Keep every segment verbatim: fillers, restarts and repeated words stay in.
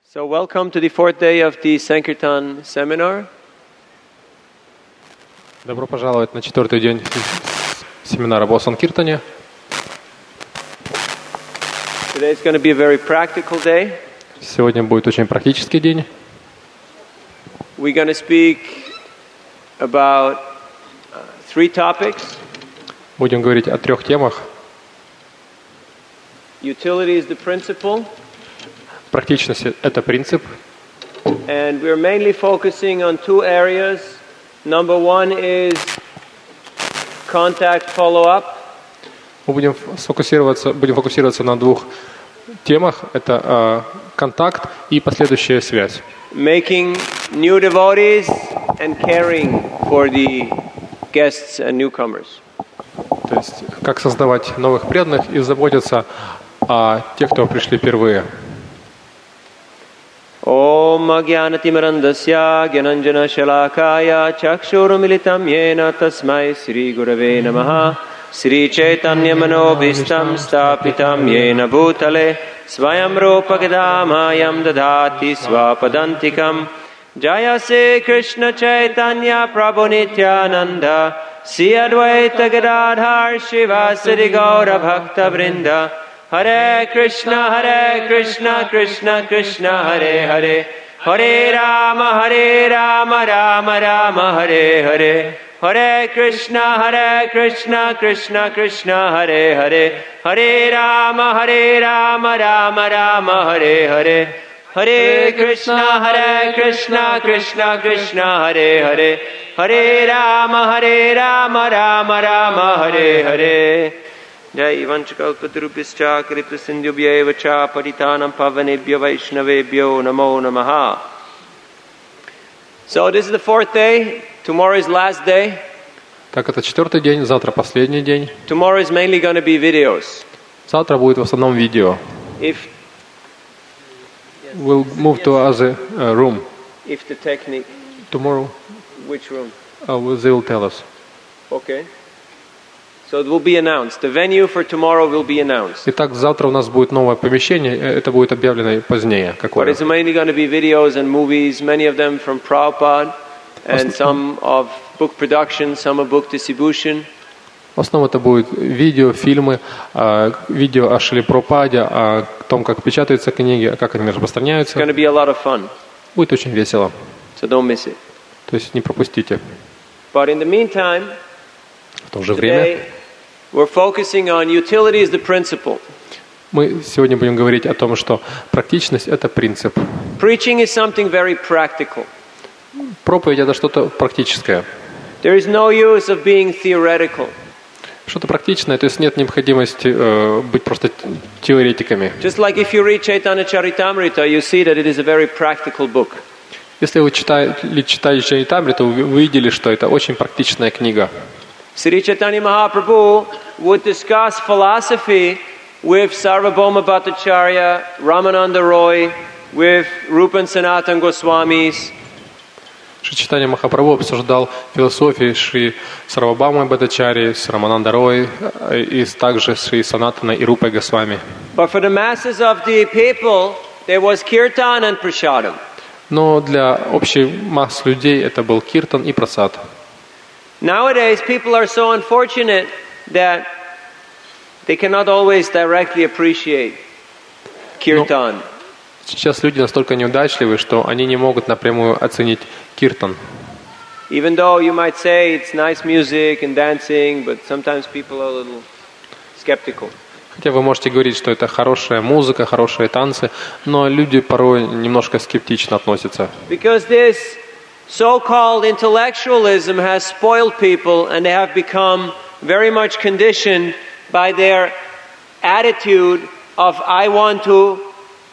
So welcome to the fourth day of the Sankirtan seminar. Добро пожаловать на четвертый день семинара о Санкиртане. Today is going to be a very practical day. Сегодня будет очень практический день. We're going to speak about uh, three topics. Будем говорить о трех темах. Utility is the principle. Практичность – это принцип. And we're mainly focusing on two areas. Number one is contact follow-up. Мы будем сфокусироваться, будем фокусироваться на двух темах. Это э, контакт и последующая связь. Making new devotees and caring for the guests and newcomers. То есть, как создавать новых преданных и заботиться о тех, кто пришли впервые. Om Agyanatimirandasya Gyananjana Shalakaya Chakshurumilitam Yena Tasmai Sri Gurave Namaha Sri Chaitanya Manobhistam Stapitam Yena Bhutale Svayam Rupagadhamayam Dadhati Swapadantikam Jaya Se Krishna Chaitanya Prabhu Nityananda Sri Advaita Gadadhar Shivasari Gaura Bhakta Vrinda Hare Krishna, Hare Krishna, Krishna Krishna, Hare Hare, Hare Rama, Hare Rama, Rama Rama, Hare Hare, Hare Krishna, Hare Krishna, Krishna Krishna, Hare Hare, Hare Rama, Hare Rama, Rama Rama, Hare Hare, Hare Krishna, Hare Krishna, Krishna Krishna, Hare Hare, Hare Rama, Hare Rama, Rama Rama, Hare Hare. Jai Vanchakalpatarubhischa Kripasindyubhyev cha Paritanam Pavanebhyo Vaishnavebhyo Namo Namaha. So this is the fourth day. Tomorrow is last day. Так, это четвертый день, завтра последний день. Tomorrow is mainly going to be videos. Завтра будет в основном видео. If We'll move to other uh, room. if the technique, Tomorrow which room? uh, they will tell us. Okay. So it will be announced. The venue for tomorrow will be announced. Итак, завтра у нас будет новое помещение. Это будет объявлено позднее. But Какое? it's mainly going to be videos and movies, many of them from Prabhupada, and some of book production, some of book distribution. В основном это будет видео, фильмы, э, видео о Шриле Прабхупаде, о том, как печатаются книги, как они It's распространяются. going to be a lot of fun. Будет очень весело. So don't miss it. То есть не пропустите. But in the meantime, В то же время today we're focusing on utility as the principle. мы сегодня будем говорить о том, что практичность – это принцип. Preaching is something very practical. Проповедь – это что-то практическое. There is no use of being theoretical. Что-то практичное, то есть нет необходимости э, быть просто теоретиками. Just like if you read Chaitanya Charitamrita, you see that it is a very practical book. Если вы читали, читали Чаритамриту, вы увидели, что это очень практичная книга. Sri Chaitanya Mahaprabhu would discuss philosophy with Sarvabhauma Bhattacharya, Ramananda Roy, with Rupa and Sanatana Goswamis. Шри Чайтанья Махапрабху обсуждал философию Шри Сарвабхаумы Бхаттачарьи с Рамананда Рой и также с Шри Санатаной и Рупой Госвами. But for the masses of the people, there was kirtan and prasadam. Но для общей массы людей это был киртан и прасад. Nowadays, people are so unfortunate that they cannot always directly appreciate kirtan. Сейчас люди настолько неудачливы, что они не могут напрямую оценить киртан. Even though you might say it's nice music and dancing, but sometimes people are a little skeptical. Хотя вы можете говорить, что это хорошая музыка, хорошие танцы, но люди порой немножко скептично относятся. Because this so-called intellectualism has spoiled people and they have become very much conditioned by their attitude of I want to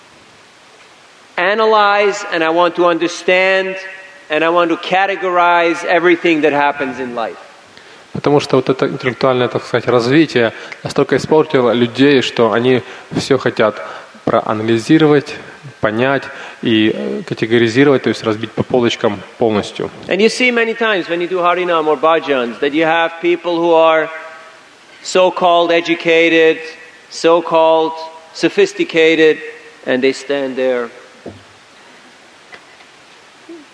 analyze and I want to understand and I want to categorize everything that happens in life. Потому что вот это интеллектуальное, так сказать, развитие настолько испортило людей, что они все хотят проанализировать, понять и категоризировать, то есть разбить по полочкам полностью. And you see many times when you do Harinam or Bhajans that you have people who are so-called educated, so-called sophisticated, and they stand there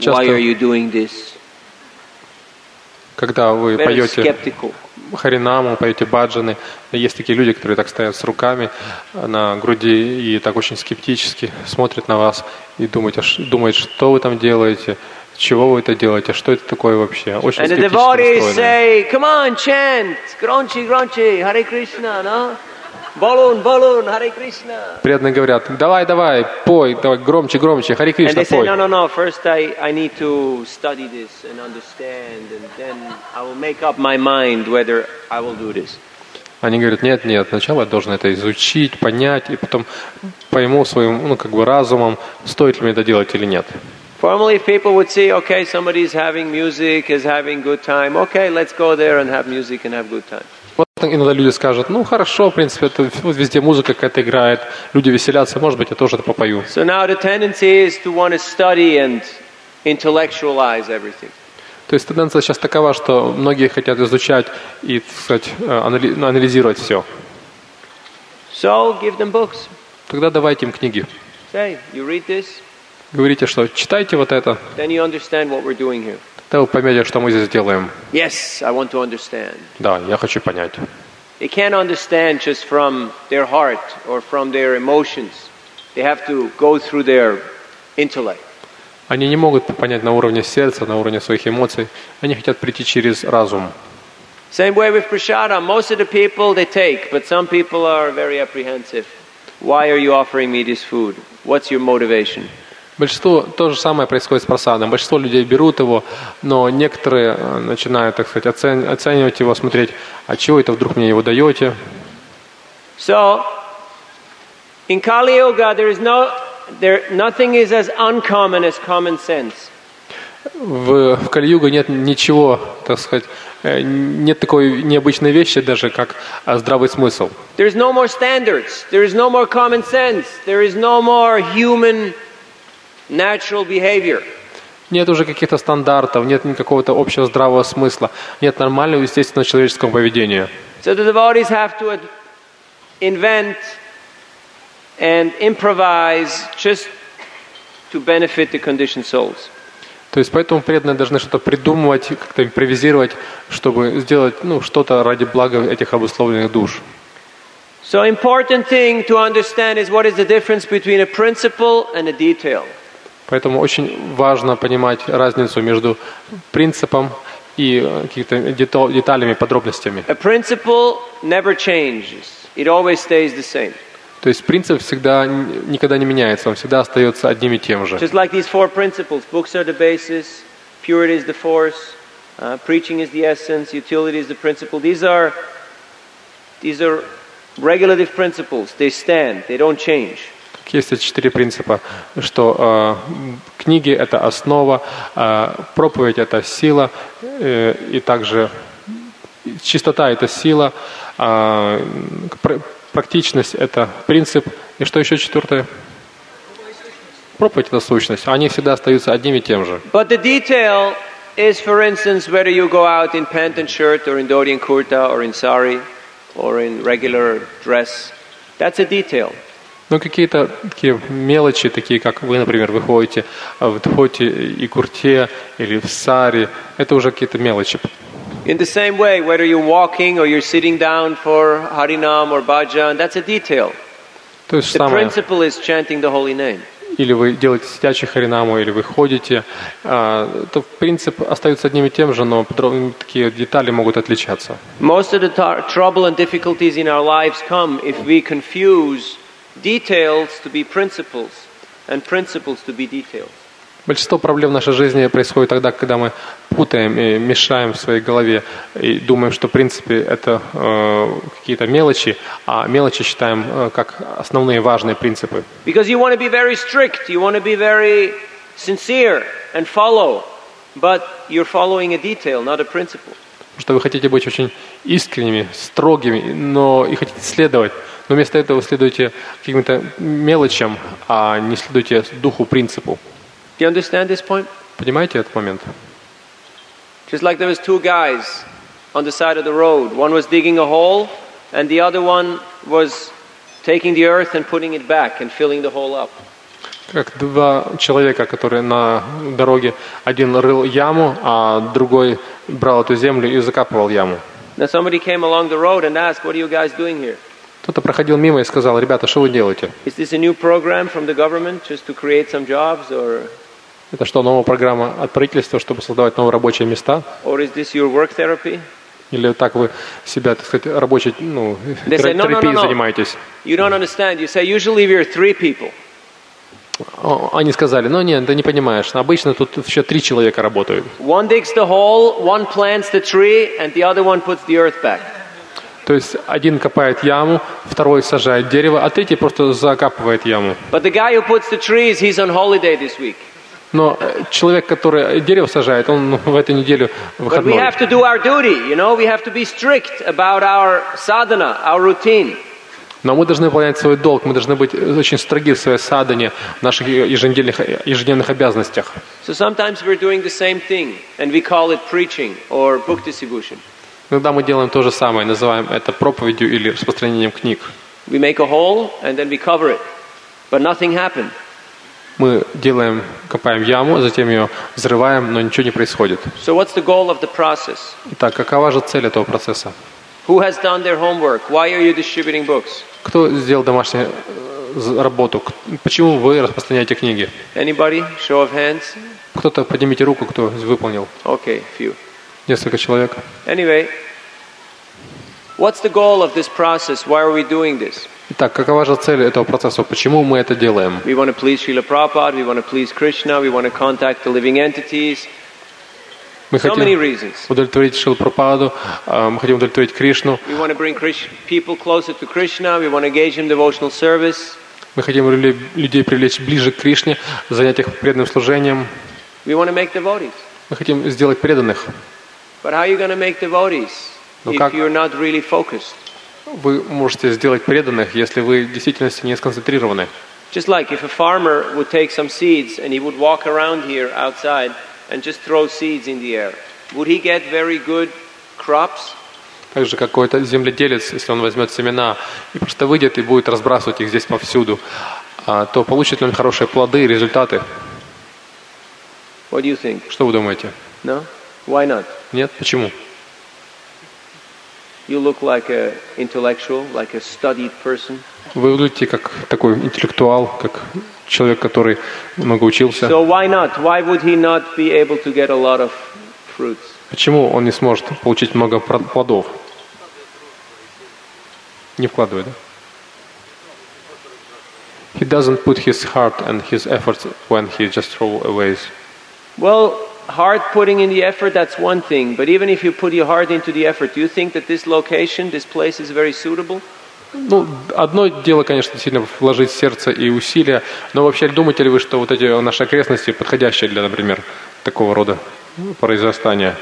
Why are you doing this? Когда вы Very поете skeptical. харинаму, поете баджаны, есть такие люди, которые так стоят с руками на груди и так очень скептически смотрят на вас и думают, думают, что вы там делаете, чего вы это делаете, что это такое вообще. Очень And the скептически devotees настроены. say, come on, chant, Gronchi, Gronchi, Hare Krishna, no? Balloon, balloon, Hare Krishna. Преданные говорят, давай, давай, пой, давай, громче, громче, Харе And Кришна, they say, пой. no, no, no, first I, I need to study this and understand, and then I will make up my mind whether I will do this. Они говорят, нет, нет, сначала я должен это изучить, понять, и потом пойму своим, ну, как бы разумом, стоит ли мне это делать или нет. Formerly, people would say, okay, somebody's having music, is having good time. Okay, let's go there and have music and have good time. Вот иногда люди скажут, ну, хорошо, в принципе, это, вот везде музыка какая-то играет, люди веселятся, может быть, я тоже это попою. So now the tendency is to want to study and intellectualize everything. То есть тенденция сейчас такова, что многие хотят изучать и, так сказать, анали- ну, анализировать все. So give them books. Тогда давайте им книги. Say, you read this, Говорите, что читайте вот это, then you understand what we're doing here. тогда вы поймете, что мы здесь делаем. Yes, I want to understand. Да, я хочу понять. They can't understand just from their heart or from their emotions. They have to go through their intellect. Они не могут понять на уровне сердца, на уровне своих эмоций. Они хотят прийти через разум. Same way with prashadam. Most of the people they take, but some people are very apprehensive. Why are you offering me this food? What's your motivation? Большинство, то же самое происходит с просадом. Большинство людей берут его, но некоторые э, начинают, так сказать, оцен- оценивать его, смотреть, а чего это вдруг мне его даете. So, in Kali Yuga, there is no, there, nothing is as uncommon as common sense. В, в Кали-юге нет ничего, так сказать, э, нет такой необычной вещи даже, как э, здравый смысл. There is no more standards. There is no more common sense. There is no more human natural behavior. Нет уже каких-то стандартов, нет никакого-то общего здравого смысла, нет нормального, естественного человеческого поведения. So the devotees have to invent and improvise just to benefit the conditioned souls. То есть поэтому преданные должны что-то придумывать, как-то импровизировать, чтобы сделать ну, что-то ради блага этих обусловленных душ. So important thing to understand is what is the difference between a principle and a detail. Поэтому очень важно понимать разницу между принципом и какими-то деталями, подробностями. A principle never changes. It always stays the same. То есть принцип всегда никогда не меняется, он всегда остается одним и тем же. Just like these four principles, books are the basis, purity is the force, uh, preaching is the essence, utility is the principle. These are these are regulative principles. They stand. They don't change. Есть эти четыре принципа, что э, книги – это основа, э, проповедь – это сила, э, и также чистота – это сила, э, пр- практичность – это принцип, и что еще четвертое? Проповедь – это сущность. Они всегда остаются одним и тем же. But the detail is, for instance, whether you go out in pant and shirt, or in dhoti and kurta, or in sari, or in regular dress. That's a detail. Но какие-то такие мелочи, такие как вы, например, выходите в дхоти и курте или в саре, это уже какие-то мелочи. In the same way, whether you're walking or you're sitting down for Harinam or Bhajan, that's a detail. То есть The самое, principle is chanting the holy name. или вы делаете сидячий харинаму, или вы ходите, а, то принцип остается одним и тем же, но подробные такие детали могут отличаться. Most of the tar- trouble and difficulties in our lives come if we confuse details to be principles and principles to be details. Большинство проблем в нашей жизни происходит тогда, когда мы путаем и мешаем в своей голове и думаем, что в принципе это э, какие-то мелочи, а мелочи считаем э, как основные важные принципы. Because you want to be very strict, you want to be very sincere and follow, but you're following a detail, not a principle. Потому что вы хотите быть очень искренними, строгими, но и хотите следовать. Но вместо этого вы следуете каким-то мелочам, а не следуете духу, принципу. Do you understand this point? Понимаете этот момент? Just like there was two guys on the side of the road. One was digging a hole, and the other one was taking the earth and putting it back and filling the hole up. Как два человека, которые на дороге, один рыл яму, а другой брал эту землю и закапывал яму. Now somebody came along the road and asked, "What are you guys doing here? Кто-то проходил мимо и сказал: ребята, что вы делаете? Is this a new program from the government just to create some jobs, or Это что, новая программа от правительства, чтобы создавать новые рабочие места? or is this your work therapy?" Или так вы себя, так сказать, рабочей, ну, They say, "No, no, no, терапией no. занимаетесь? You don't understand. You say usually we're three people. О, Они сказали: ну нет, ты не понимаешь, обычно тут еще три человека работают. One digs the hole, one plants the tree, and the other one puts the earth back." То есть один копает яму, второй сажает дерево, а третий просто закапывает яму. But the guy who puts the trees, he's on holiday this week. Но э, человек, который дерево сажает, он ну, в эту неделю But we выходной. have to do our duty, you know. We have to be strict about our sadhana, our routine. Но мы должны выполнять свой долг, мы должны быть очень строги в своей садане, в наших еженедельных, ежедневных обязанностях. So sometimes we're doing the same thing, and we call it preaching or book distribution. Иногда мы делаем то же самое, называем это проповедью или распространением книг. We make a hole and then we cover it, but nothing happened. Мы делаем, копаем яму, затем ее взрываем, но ничего не происходит. So what's the goal of the process? Итак, какова же цель этого процесса? Who has done their homework? Why are you distributing books? Кто сделал домашнюю э, работу? К- Почему вы распространяете книги? Anybody? Show of hands? Кто-то, поднимите руку, кто выполнил. Okay, few. Несколько человек. Anyway, what's the goal of this process? Why are we doing this? Итак, какова же цель этого процесса? Почему мы это делаем? We want to please Srila Prabhupada, we want to please Krishna, we want to contact the living entities. Мы So many хотим reasons. удовлетворить Шрилу Прабхупаду, э, мы хотим удовлетворить Кришну, We want to bring Krish- people closer to Krishna, we want to engage in devotional service. мы хотим лю- людей привлечь ближе к Кришне, занять их преданным служением, We want to make devotees. мы хотим сделать преданных. But how are you going to make devotees Ну if как? you're not really focused? Вы можете сделать преданных, если вы в действительности не сконцентрированы. Just like if a farmer would take some seeds and he would walk around here outside and just throw seeds in the air, would he get very good crops? Так же какой-то земледелец, если он возьмет семена и просто выйдет и будет разбрасывать их здесь повсюду, а, то получит ли он хорошие плоды и результаты? What do you think? Что вы думаете? No? Why not? Нет? Почему? You look like a intellectual, like a studied person. Вы выглядите как такой интеллектуал, как человек, который много учился. So why not? Why would he not be able to get a lot of fruits? Почему он не сможет получить много про- плодов? Не вкладывает, да? He doesn't put his heart and his efforts when he just throw away. Well, heart putting in the effort, that's one thing. But even if you put your heart into the effort, do you think that this location, this place is very suitable? Ну, одно дело, конечно, действительно вложить сердце и усилия, но вообще думаете ли вы, что вот эти наши окрестности подходящие для, например, такого рода произрастания?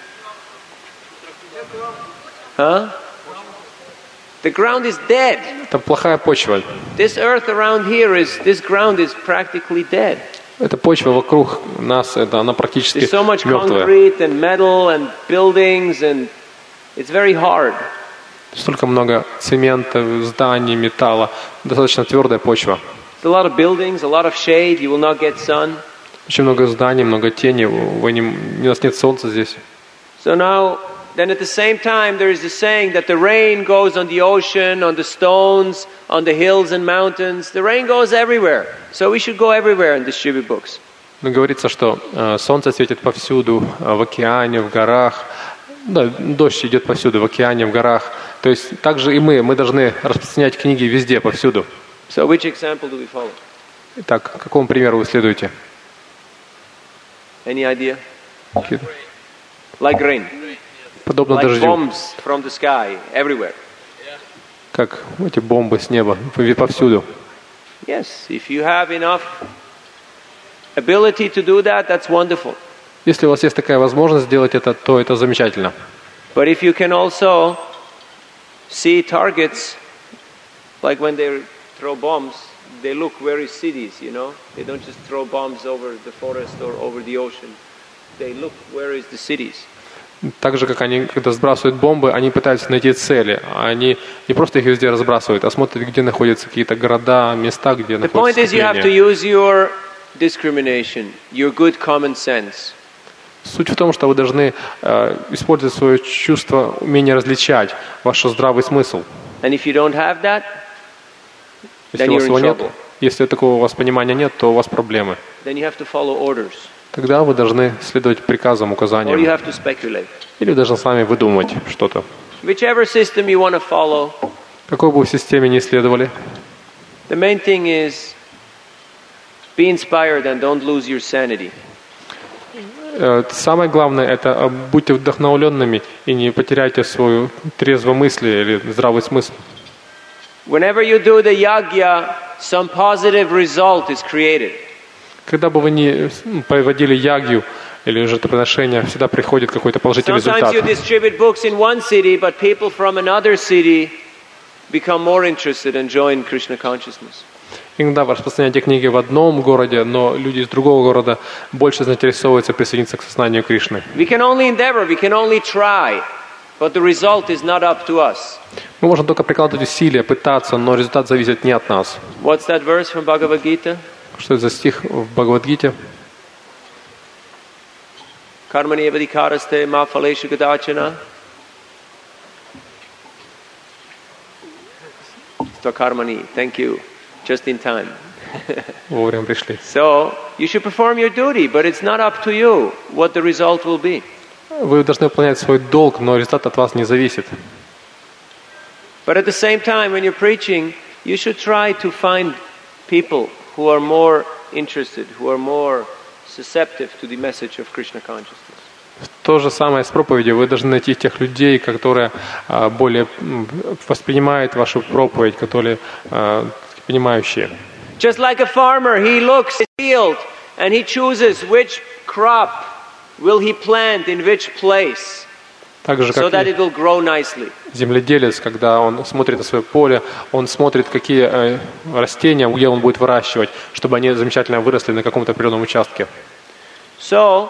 Huh? The ground is dead. Это плохая почва. This earth around here is, this ground is practically dead. Эта почва вокруг нас, это, она практически There's so much мертвая. concrete and metal and buildings, and it's very hard. Столько много цемента, зданий, металла. Достаточно твердая почва. There's a lot of buildings, a lot of shade, you will not get sun. Очень много зданий, много тени. Вы не, у нас нет солнца здесь. So now, then at the same time, there is a saying that the rain goes on the ocean, on the stones, on the hills and mountains. The rain goes everywhere. So we should go everywhere and distribute books. Но говорится, что э, солнце светит повсюду, э, в океане, в горах. Да, дождь идет повсюду, в океане, в горах. То есть также и мы, мы должны распространять книги везде, повсюду. So which example do we follow? Итак, какому примеру вы следуете? Any idea? Like rain. Подобно Like дождю, bombs from the sky, everywhere. как эти бомбы с неба, повсюду. Yes, if you have enough ability to do that, that's wonderful. Если у вас есть такая возможность сделать это, то это замечательно. But if you can also see targets, like when they throw bombs, they look where is cities, you know? They don't just throw bombs over the forest or over the ocean. They look where is the cities. Так же, как они, когда сбрасывают бомбы, они пытаются найти цели. Они не просто их везде разбрасывают, а смотрят, где находятся какие-то города, места, где The point находятся is you have to скопления. use your discrimination, your good common sense. Суть в том, что вы должны э, использовать свое чувство, умение различать, ваш здравый смысл. And if you don't have that, Если then у вас you're его in нет, trouble. если такого у вас понимания нет, то у вас проблемы. Then you have to follow orders. Тогда вы должны следовать приказам, Or you указаниям. have to speculate. Или даже сами выдумывать что-то. Whichever system you want to follow, Какой бы вы системе ни следовали, the main thing is be inspired and don't lose your sanity. э, самое главное — это э, будьте вдохновленными и не потеряйте свою трезвомыслие или здравый смысл. Whenever you do the yagya, some positive result is created. Когда бы вы ни м, проводили ягью или жертвоприношение, всегда приходит какой-то положительный Sometimes результат. you distribute books in one city, but people from another city become more interested and join Krishna consciousness. Иногда вы распространяете книги в одном городе, но люди из другого города больше заинтересовываются присоединиться к сознанию Кришны. We can only endeavor, we can only try, but the result is not up to us. Мы можем только прикладывать усилия, пытаться, но результат зависит не от нас. What's that verse from Bhagavad Gita? Что это за стих в Бхагавад-гите? Karmani evadikaraste ma phaleshu gadachana. So karmani, thank you. Just in time. Вовремя пришли. So, you should perform your duty, but it's not up to you what the result will be. Вы должны выполнять свой долг, но результат от вас не зависит. But at the same time, when you're preaching, you should try to find people who are more interested, who are more susceptible to the message of Krishna consciousness. То же самое с проповедью. Вы должны найти тех людей, которые а, более м, воспринимают вашу проповедь, которые а, понимающие. Just like a farmer, he looks at the field and he chooses which crop will he plant in which place Так же, so как that и it will grow nicely. земледелец, когда он смотрит на свое поле, он смотрит, какие э, растения, где он будет выращивать, чтобы они замечательно выросли на каком-то определенном участке. So,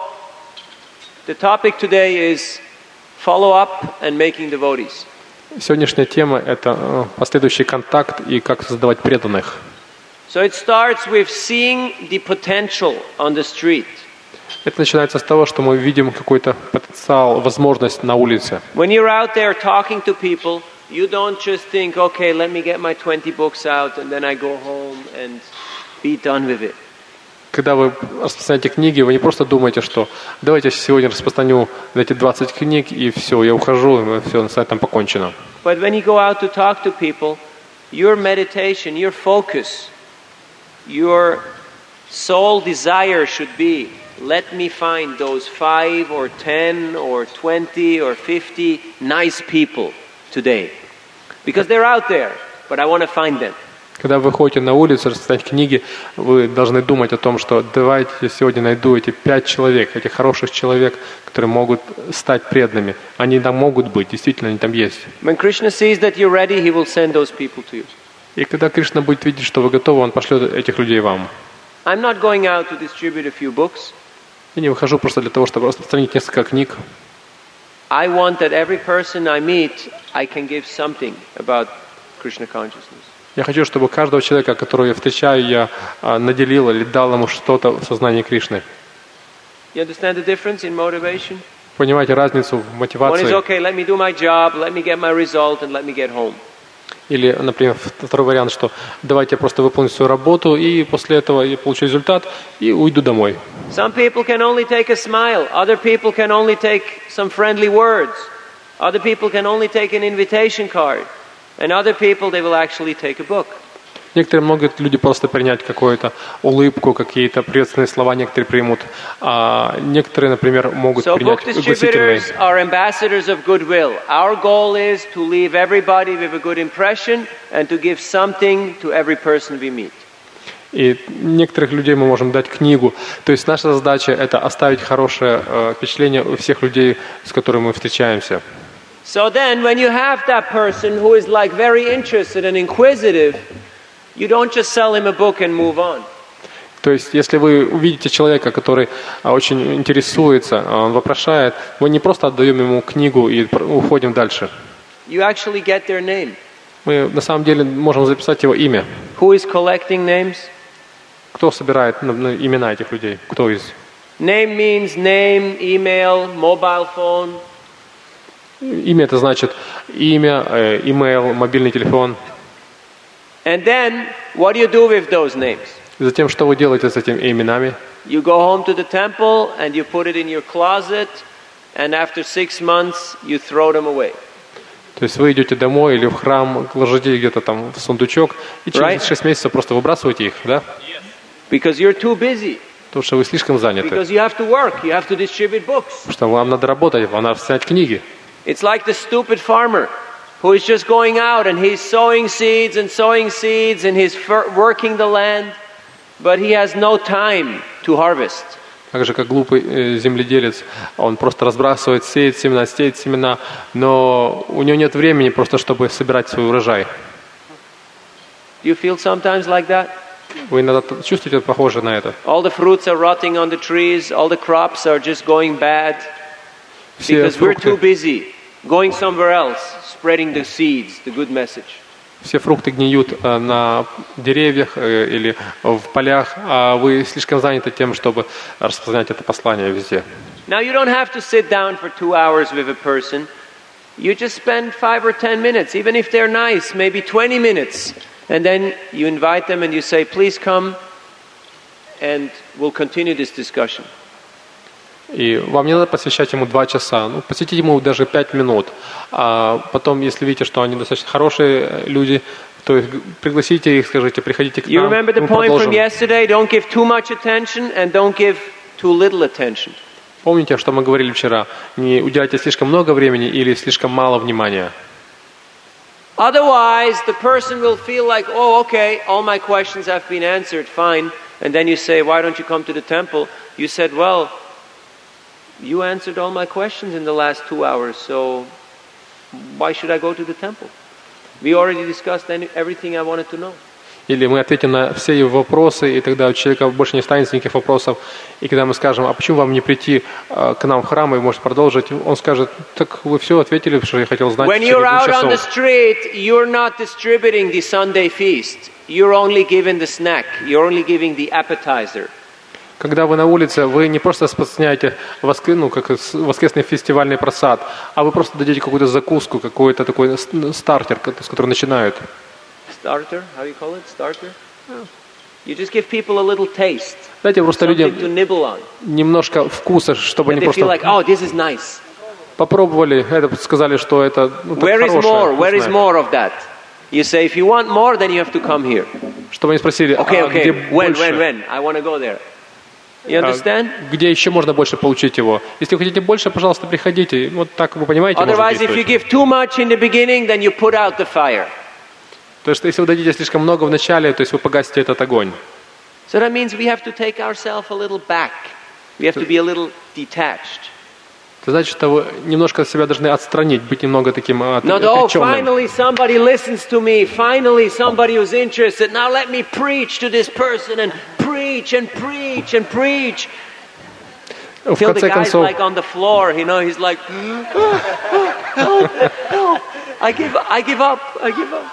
the topic today is follow up and making devotees. Сегодняшняя тема – это э, последующий контакт и как создавать преданных. So it starts with seeing the potential on the street. Это начинается с того, что мы видим какой-то потенциал, возможность на улице. When you're out there talking to people, you don't just think, okay, let me get my twenty books out and then I go home and be done with it. Когда вы распространяете книги, вы не просто думаете, что давайте сегодня распространю эти двадцать книг и все, я ухожу, и все, с этим покончено. But when you go out to talk to people, your meditation, your focus, your sole desire should be, let me find those five or ten or twenty or fifty nice people today. Because they're out there, but I want to find them. Когда вы ходите на улицу, распространять книги, вы должны думать о том, что давайте я сегодня найду эти пять человек, этих хороших человек, которые могут стать преданными. Они там могут быть, действительно, они там есть. When Krishna sees that you're ready, he will send those people to you. И когда Кришна будет видеть, что вы готовы, Он пошлет этих людей вам. I'm not going out to distribute a few books. Я не выхожу просто для того, чтобы распространить несколько книг. I want that every person I meet, I can give something about Krishna consciousness. Я хочу, чтобы каждого человека, которого я встречаю, я а, наделил или дал ему что-то в сознании Кришны. You understand the difference in motivation? Понимаете разницу в One is, мотивации? okay, let me do my job, let me get my result, and let me get home. Или, например, второй вариант, что давайте я просто выполню свою работу, и после этого я получу результат, и уйду домой. Some people can only take a smile. Other people can only take some friendly words. Other people can only take an invitation card. And other people, they will actually take a book. Некоторые могут люди просто принять какую-то улыбку, какие-то приветственные слова некоторые примут, а некоторые, например, могут So принять book угостительные. distributors are ambassadors of goodwill. Our goal is to leave everybody with a good impression and to give something to every person we meet. И некоторых людей мы можем дать книгу. То есть наша задача – это оставить хорошее э, впечатление у всех людей, с которыми мы встречаемся. So then, when you have that person who is like very interested and inquisitive, you don't just sell him a book and move on. То есть, если вы увидите человека, который а, очень интересуется, он вопрошает, мы не просто отдаем ему книгу и пр- уходим дальше. You actually get their name. Мы на самом деле можем записать его имя. Who is collecting names? Кто собирает ну, ну, имена этих людей? Кто из? Name means name, email, mobile phone. Имя это значит имя, э, имейл, мобильный телефон. And then, what do you do with those names? И затем, что вы делаете с этими именами? You go home to the temple and you put it in your closet, and after six months you throw them away. То есть вы идете домой или в храм, ложите их где-то там в сундучок, и через Right. шесть месяцев просто выбрасываете их, да? Because you're too busy. Потому что вы слишком заняты. Because you have to work, you have to distribute books. Потому что вам надо работать, вам надо снять книги. It's like the stupid farmer who is just going out and he's sowing seeds and sowing seeds and he's fer- working the land, but he has no time to harvest. Так же, как глупый э, земледелец, он просто разбрасывает, сеет семена, сеет семена, но у него нет времени просто, чтобы собирать свой урожай. Do you feel sometimes like that? Вы иногда т- чувствуете похоже на это? All the fruits are rotting on the trees, all the crops are just going bad Все because we're too фрукты, busy going somewhere else, spreading the seeds, the good message. все фрукты гниют э, на деревьях э, или в полях, а вы слишком заняты тем, чтобы распространять это послание везде. Now you don't have to sit down for two hours with a person. You just spend five or ten minutes, even if they're nice, maybe twenty minutes. And then you invite them and you say, please come and we'll continue this discussion. И вам не надо посвящать ему два часа, ну, посвятите ему даже пять минут. А потом, если видите, что они достаточно хорошие люди, то есть пригласите их, скажите, приходите к You нам, remember the мы point from продолжим. yesterday? Don't give too much attention and don't give too little attention. Помните, что мы говорили вчера? Не уделяйте слишком много времени или слишком мало внимания. Otherwise, the person will feel like, oh, okay, all my questions have been answered, fine. And then you say, why don't you come to the temple? You said, well, you answered all my questions in the last two hours, so why should I go to the temple? We already discussed any, everything I wanted to know. Или мы ответим на все его вопросы, и тогда у человека больше не останется никаких вопросов. И когда мы скажем, а почему вам не прийти э, к нам в храм и может продолжить, он скажет, так вы все ответили, что я хотел знать в When течение you're двух out on the часов. street, you're not distributing the Sunday feast. You're only giving the snack. You're only giving the appetizer. Когда вы на улице, вы не просто распространяете воск... ну, как с- воскресный фестивальный просад, а вы просто дадите какую-то закуску, какой-то такой с- стартер, ко- с которого начинают. Starter? How do you call it? Starter? You just give people a little taste. Дайте просто Something to людям nibble on. немножко вкуса, чтобы That они they feel просто like, oh, this is nice. попробовали, это сказали, что это ну, так Where is хорошее, more? Where is вкусное. more of that? You say, if you want more, then you have to come here. Чтобы они спросили, Okay, а где okay. When, больше? when, when? I want to go there. You А understand? где еще можно больше получить его? Если вы хотите больше, пожалуйста, приходите. Вот так вы понимаете, можно Otherwise, if you действовать. give too much in the beginning, then you put out the fire. То есть, если вы дадите слишком много в начале, то есть вы погасите этот огонь. So that means we have to take ourselves a little back. We have to be a little detached. Это значит, что вы немножко себя должны отстранить, быть немного таким от- Not, oh, отвлеченным. finally somebody listens to me. Finally somebody who's interested. Now let me preach to this person and preach and preach and preach. В Till the конце guy's концов, like on the floor, you know, he's like, help, help. I give, I give up, I give up.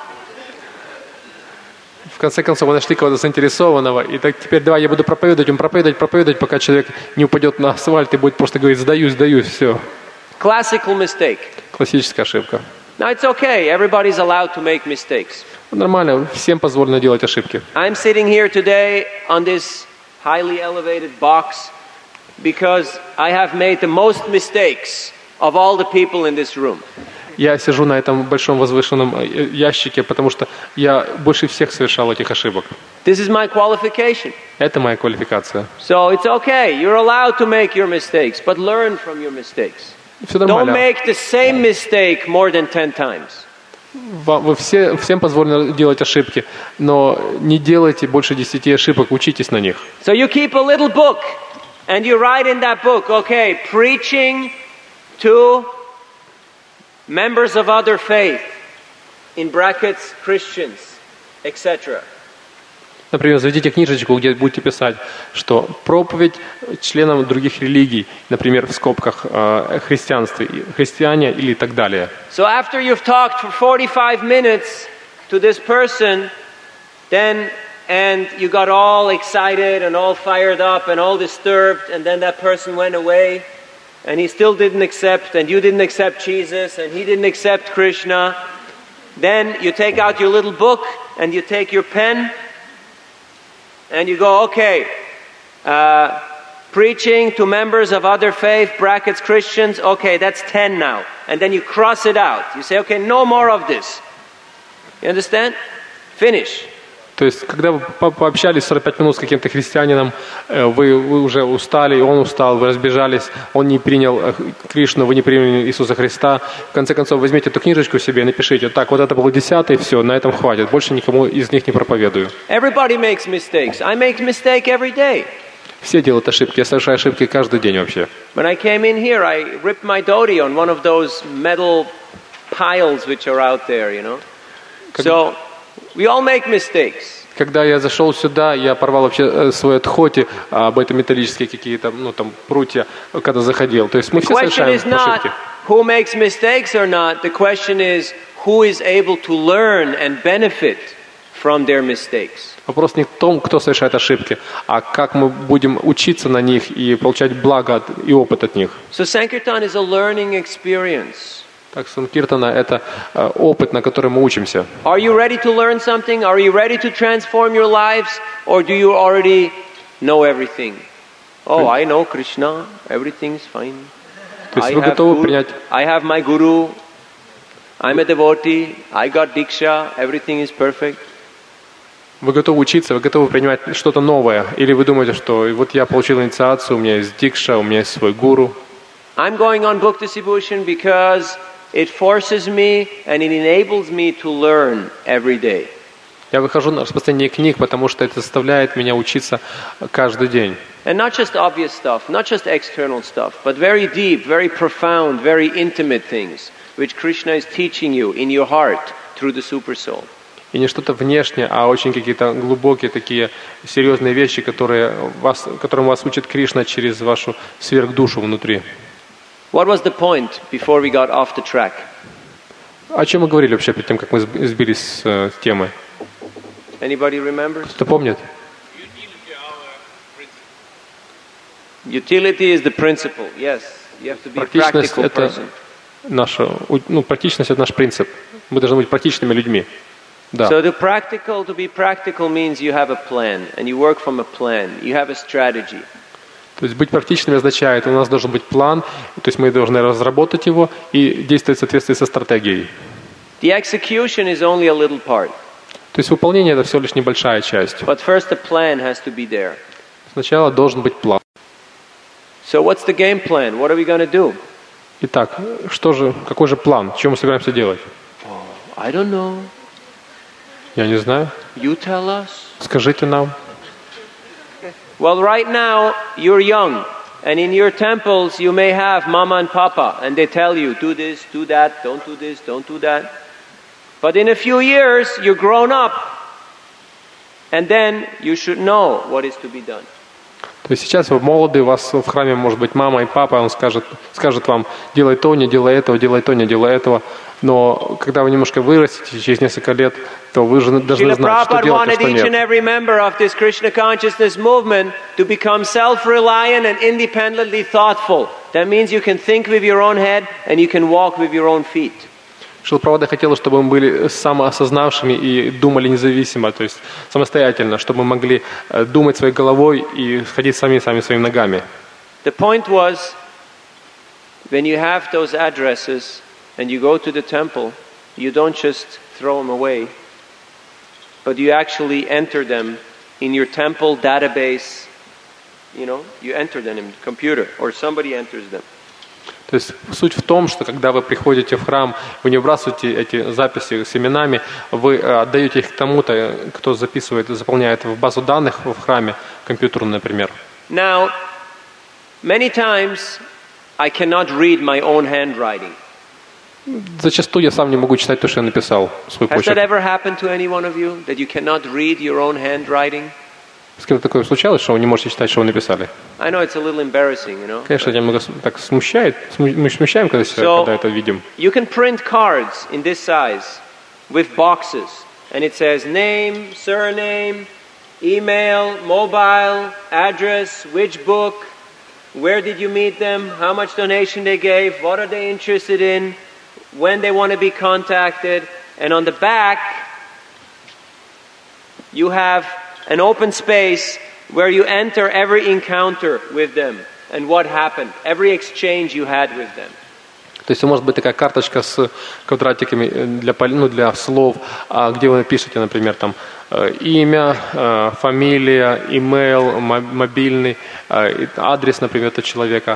в конце концов, вы нашли кого-то заинтересованного, и так теперь давай я буду проповедовать, им проповедовать, проповедовать, пока человек не упадет на асфальт и будет просто говорить, сдаюсь, сдаюсь, все. Classical mistake. Классическая ошибка. Now it's okay. Everybody's allowed to make mistakes. Нормально, всем позволено делать ошибки. I'm sitting here today on this highly elevated box because I have made the most mistakes of all the people in this room. Я сижу на этом большом возвышенном э, ящике, потому что я больше всех совершал этих ошибок. This is my qualification. Это моя квалификация. So it's okay. You're allowed to make your mistakes, but learn from your mistakes. Все Don't нормально. make the same mistake more than ten times. Вам- Вы все, всем позволено делать ошибки, но не делайте больше десяти ошибок, учитесь на них. So you keep a little book and you write in that book, okay, preaching to members of other faith, in brackets, Christians, et cetera. Например, заведите книжечку, где будете писать, что проповедь членам других религий, например, в скобках э, христианстве, христиане или так далее. So after you've talked for forty-five minutes to this person, then and you got all excited and all fired up and all disturbed, and then that person went away, and he still didn't accept, and you didn't accept Jesus, and he didn't accept Krishna. Then you take out your little book and you take your pen and you go, okay, uh, preaching to members of other faith, brackets Christians, okay, that's ten now. And then you cross it out. You say, okay, no more of this. You understand? Finish. То есть, когда вы по- пообщались сорок пять минут с каким-то христианином, э, вы, вы уже устали, он устал, вы разбежались, он не принял э, Кришну, вы не приняли Иисуса Христа. В конце концов, возьмите эту книжечку себе и напишите, так, вот это был десятый, все, на этом хватит, больше никому из них не проповедую. Everybody makes mistakes. I make mistake every day. Все делают ошибки, я совершаю ошибки каждый день вообще. When I came in here, I ripped my dhoti on one of those metal piles which are out there, you know. So, we all make mistakes. Когда я зашел сюда, я порвал вообще э, свой отходи, об этом металлические какие-то, ну там, прутья, когда заходил. То есть мы The все question совершаем is not ошибки. who makes mistakes or not. The question is who is able to learn and benefit from their mistakes. Вопрос не в том, кто совершает ошибки, а как мы будем учиться на них и получать благо от- и опыт от них. So Sankirtan is a learning experience. Так, Санкиртана – это э, опыт, на который мы учимся. Are you ready to learn something? Are you ready to transform your lives? Or do you already know everything? Oh, I know Krishna. Everything's fine. То есть I вы have, готовы guru, принять, I have my guru. I'm a devotee. I got diksha. Everything is perfect. вы готовы учиться, вы готовы принимать что-то новое? Или вы думаете, что вот я получил инициацию, у меня есть дикша, у меня есть свой гуру. I'm going on book distribution because it forces me and it enables me to learn every day. Я выхожу на распространение книг, потому что это заставляет меня учиться каждый день. And not just obvious stuff, not just external stuff, but very deep, very profound, very intimate things, which Krishna is teaching you in your heart through the super soul. И не что-то внешнее, а очень какие-то глубокие такие серьезные вещи, которые вас, которым вас учит Кришна через вашу сверхдушу внутри. What was the point before we got off the track? О чем мы говорили вообще перед тем, как мы сб- сбились с э, темы? Anybody remembers? Кто помнит? Utility is the principle. Yes, you have to be a Практичность practical это person. наша, у- ну, практичность это наш принцип. Мы должны быть практичными людьми. Да. So the practical, to be practical means you have a plan and you work from a plan. You have a strategy. То есть быть практичными означает, у нас должен быть план, то есть мы должны разработать его и действовать в соответствии со стратегией. The execution is only a little part. То есть выполнение это всего лишь небольшая часть. But first the plan has to be there. Сначала должен быть план. So what's the game plan? What are we going to do? Итак, что же, какой же план? Что мы собираемся делать? I don't know. Я не знаю. You tell us. Скажите нам. Well, right now you're young, and in your temples you may have mama and papa, and they tell you, do this, do that, don't do this, don't do that. But in a few years you're grown up, and then you should know what is to be done. То есть сейчас вы молоды, у вас в храме может быть мама и папа, он скажет, скажет вам, делай то, не делай этого, делай то, не делай этого. Но когда вы немножко вырастете, через несколько лет, то вы же должны Srila знать, что Prabhupada делать, а wanted что each and нет. every member of this Krishna consciousness movement to become self-reliant and independently thoughtful. That means you can think with your own head and you can walk with your own feet. Шрила Прабхупада хотела, чтобы мы были самоосознавшими и думали независимо, то есть самостоятельно, чтобы мы могли э, думать своей головой и ходить сами сами своими ногами. The point was, when you have those addresses and you go to the temple, you don't just throw them away, but you actually enter them in your temple database. You know, you enter them in the computer or somebody enters them. То есть суть в том, что когда вы приходите в храм, вы не выбрасываете эти записи с именами, вы э, отдаете их кому-то, кто записывает, заполняет в базу данных в храме, компьютерную, например. Зачастую я сам не могу читать то, что я написал, свой Has that почерк. ever happened to any one of you, that you cannot read your own handwriting? С кем-то такое случалось, что вы не можете читать, что вы написали? I know it's a little embarrassing, you know. Конечно, немного с- так смущает. Сму- Мы смущаем, когда, себя- So- когда это видим. You can print cards in this size with boxes, and it says name, surname, email, mobile, address, which book, where did you meet them, how much donation they gave, what are they interested in, when they want to be contacted, and on the back you have an open space where you enter every encounter with them and what happened, every exchange you had with them. То есть может быть такая карточка с квадратиками для, поли- ну, для слов, а где вы пишете, например, там э, имя, э, фамилия, имейл, мо- мобильный, э, и адрес, например, этого человека,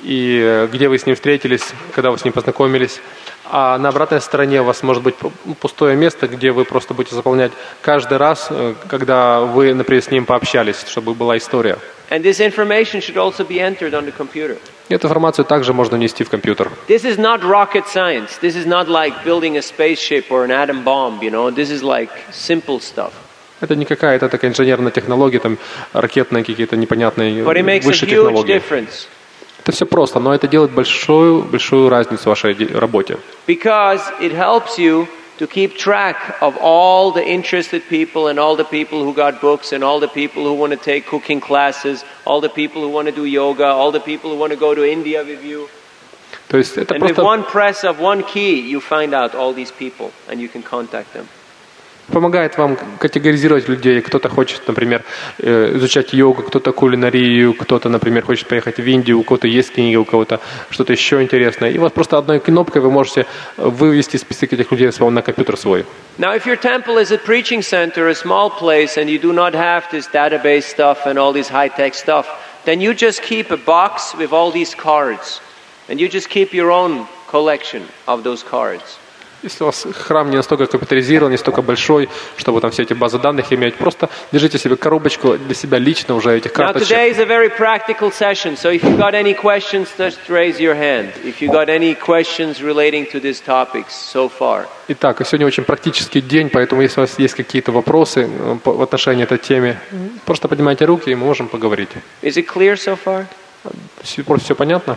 и э, где вы с ним встретились, когда вы с ним познакомились. А на обратной стороне у вас может быть пу- пустое место, где вы просто будете заполнять каждый раз, э, когда вы, например, с ним пообщались, чтобы была история. And this information should also be entered on the computer. И эту информацию также можно внести в компьютер. This is not rocket science. This is not like building a spaceship or an atom bomb, you know. This is like simple stuff. Это не какая-то такая инженерная технология, там ракетные какие-то непонятные But it makes a высшие huge технологии. difference Это все просто, но это делает большую, большую разницу в вашей де- работе. because it helps you to keep track of all the interested people and all the people who got books and all the people who want to take cooking classes, all the people who want to do yoga, all the people who want to go to India with you. То есть это And with просто one press of one key, you find out all these people and you can contact them. помогает вам категоризировать людей. Кто-то хочет, например, э, изучать йогу, кто-то кулинарию, кто-то, например, хочет поехать в Индию, у кого-то есть книги, у кого-то что-то еще интересное. И вот просто одной кнопкой вы можете вывести список этих людей на компьютер свой. Now, if your temple is a preaching center, a small place, and you do not have this database stuff and all this high-tech stuff, then you just keep a box with all these cards, and you just keep your own collection of those cards. Если у вас храм не настолько компьютеризирован, не настолько большой, чтобы там все эти базы данных иметь, просто держите себе коробочку для себя лично уже этих Now, карточек. today is a very practical session, so if you got any questions, just raise your hand. If you got any questions relating to these topics so far. Итак, сегодня очень практический день, поэтому если у вас есть какие-то вопросы э, по- в отношении этой темы, просто поднимайте руки, и мы можем поговорить. Is it clear so far? Все, просто все понятно?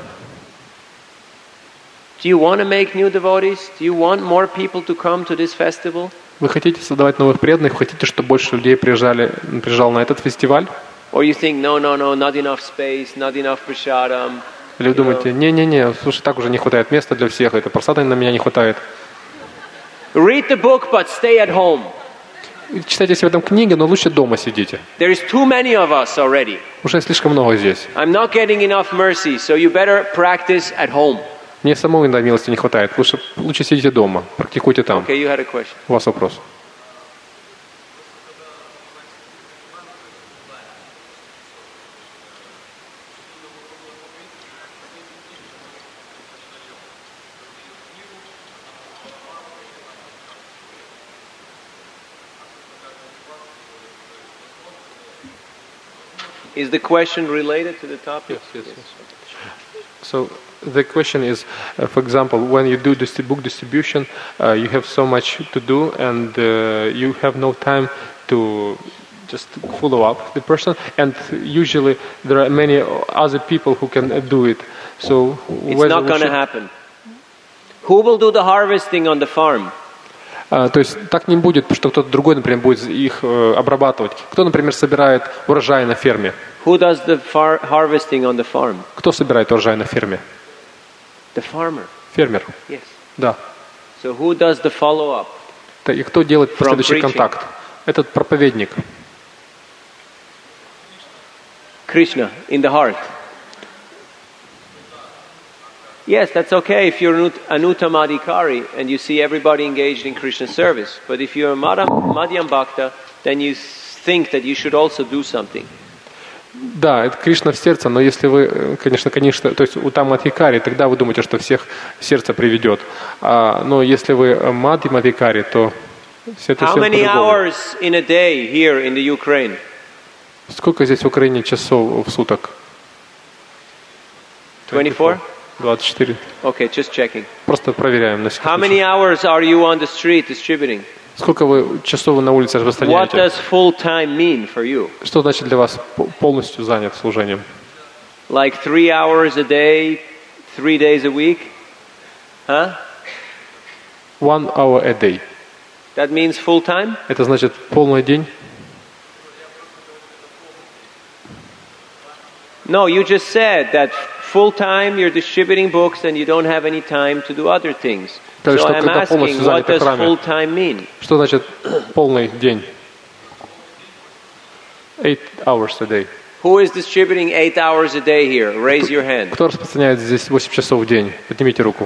Do you want to make new devotees? Do you want more people to come to this festival? Вы хотите создавать новых преданных, хотите, чтобы больше людей приезжали, приезжало на этот фестиваль? Or you think, no, no, no, not enough space, not enough prasadam. Или вы думаете, не-не-не, слушай, так уже не хватает места для всех, это просада на меня не хватает. Read the book, but stay at home. Читайте себе там книги, но лучше дома сидите. There is too many of us already. Уже слишком много здесь. I'm not getting enough mercy, so you better practice at home. Мне самого иногда милости не хватает. Лучше, лучше сидите дома, практикуйте там. Okay, you had a question. У вас вопрос. Is the question related to the topic? Yes, yes, yes. So the question is, uh, for example, when you do this book distribution, uh, you have so much to do, and uh, you have no time to just follow up the person. And usually there are many other people who can uh, do it. So It's whether not we going to should- happen. Who will do the harvesting on the farm? А, то есть так не будет, что кто-то другой, например, будет их э, обрабатывать. Кто, например, собирает урожай на ферме? Who does the far- harvesting on the farm? Кто собирает урожай на ферме? The farmer. Фермер. Yes. Да. So who does the follow-up? Да, и кто делает последующий preaching. контакт? Этот проповедник. Krishna, in the heart. Yes, that's okay if you're an Uttamadhikari and you see everybody engaged in Krishna service. But if you're a Madhyam, Madhyam Bhakta, then you think that you should also do something. Да, это Кришна в сердце, но если вы, э, конечно, конечно, то есть у Тамадхикари, тогда вы думаете, что всех сердце приведет. А, но если вы Мадхимадхикари, то все это How все many по-другому. hours in a day here in the Ukraine? Сколько здесь в Украине часов в суток? twenty-four? двадцать четыре. Okay, just checking. Просто проверяем на How всякий many случай. hours are you on the street distributing? Сколько вы часов вы на улице What распространяете? does full time mean for you? Что значит для вас по- полностью занят служением? Like three hours a day, three days a week? Huh? One hour a day. That means full time? Это значит полный день? No, you just said that full time you're distributing books and you don't have any time to do other things. То есть, So что I'm когда полностью asking, what заняты в does храме? full time mean? Что значит полный день? Eight hours a day. Who is distributing eight hours a day here? Raise your hand. Кто распространяет здесь восемь часов в день? Поднимите руку.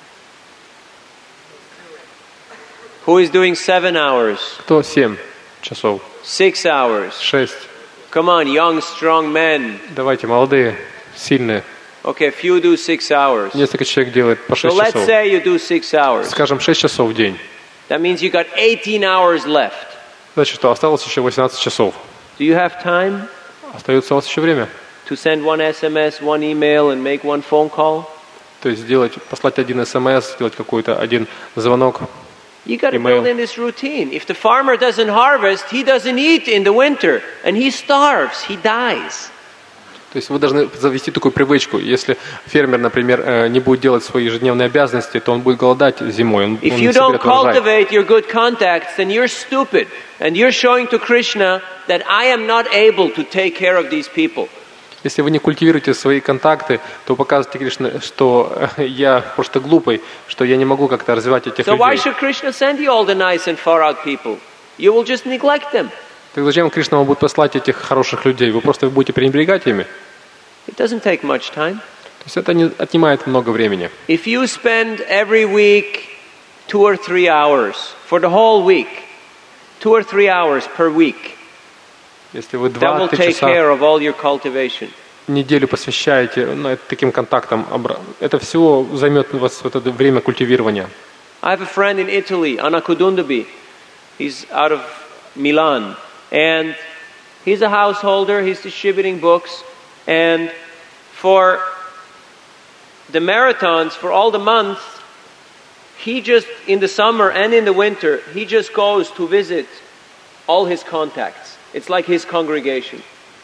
Who is doing seven hours? Кто семь часов? Six hours? Шесть. Come on, young, strong men. Давайте, молодые, сильные. Okay, few do six hours. Несколько человек делает по So шесть let's часов. say you do six hours. Скажем, шесть часов в день. That means you got eighteen hours left. Значит, что осталось еще восемнадцать часов. Do you have time Остается у вас еще время. to send one S M S, one email, and make one phone call? То есть сделать, послать один смс, сделать какой-то один звонок. You got to Email. build in this routine. If the farmer doesn't harvest, he doesn't eat in the winter, and he starves, he dies. То есть вы должны завести такую привычку. Если фермер, например, э, не будет делать свои ежедневные обязанности, то он будет голодать зимой, он, If он you не don't соберет урожай. cultivate your good contacts, then you're stupid, and you're showing to Krishna that I am not able to take care of these people. Если вы не культивируете свои контакты, то показываете Кришне, что э, я просто глупый, что я не могу как-то развивать этих So why людей. should Krishna send you all the nice and far out people? You will just neglect them. Так зачем Кришна вам будет послать этих хороших людей? Вы просто будете пренебрегать ими. It doesn't take much time. То есть это не отнимает много времени. If you spend every week two or three hours for the whole week, two or three hours per week, Если вы that will два-три take часа care of all your cultivation. в неделю посвящаете ну, таким контактам, обра- это все займет у вас вот это время культивирования. I have a friend in Italy, Anna Kudundabi. He's out of Milan. And he's a householder, he's distributing books. And for the marathons, for all the months, he just, in the summer and in the winter, he just goes to visit all his contacts. It's like his congregation.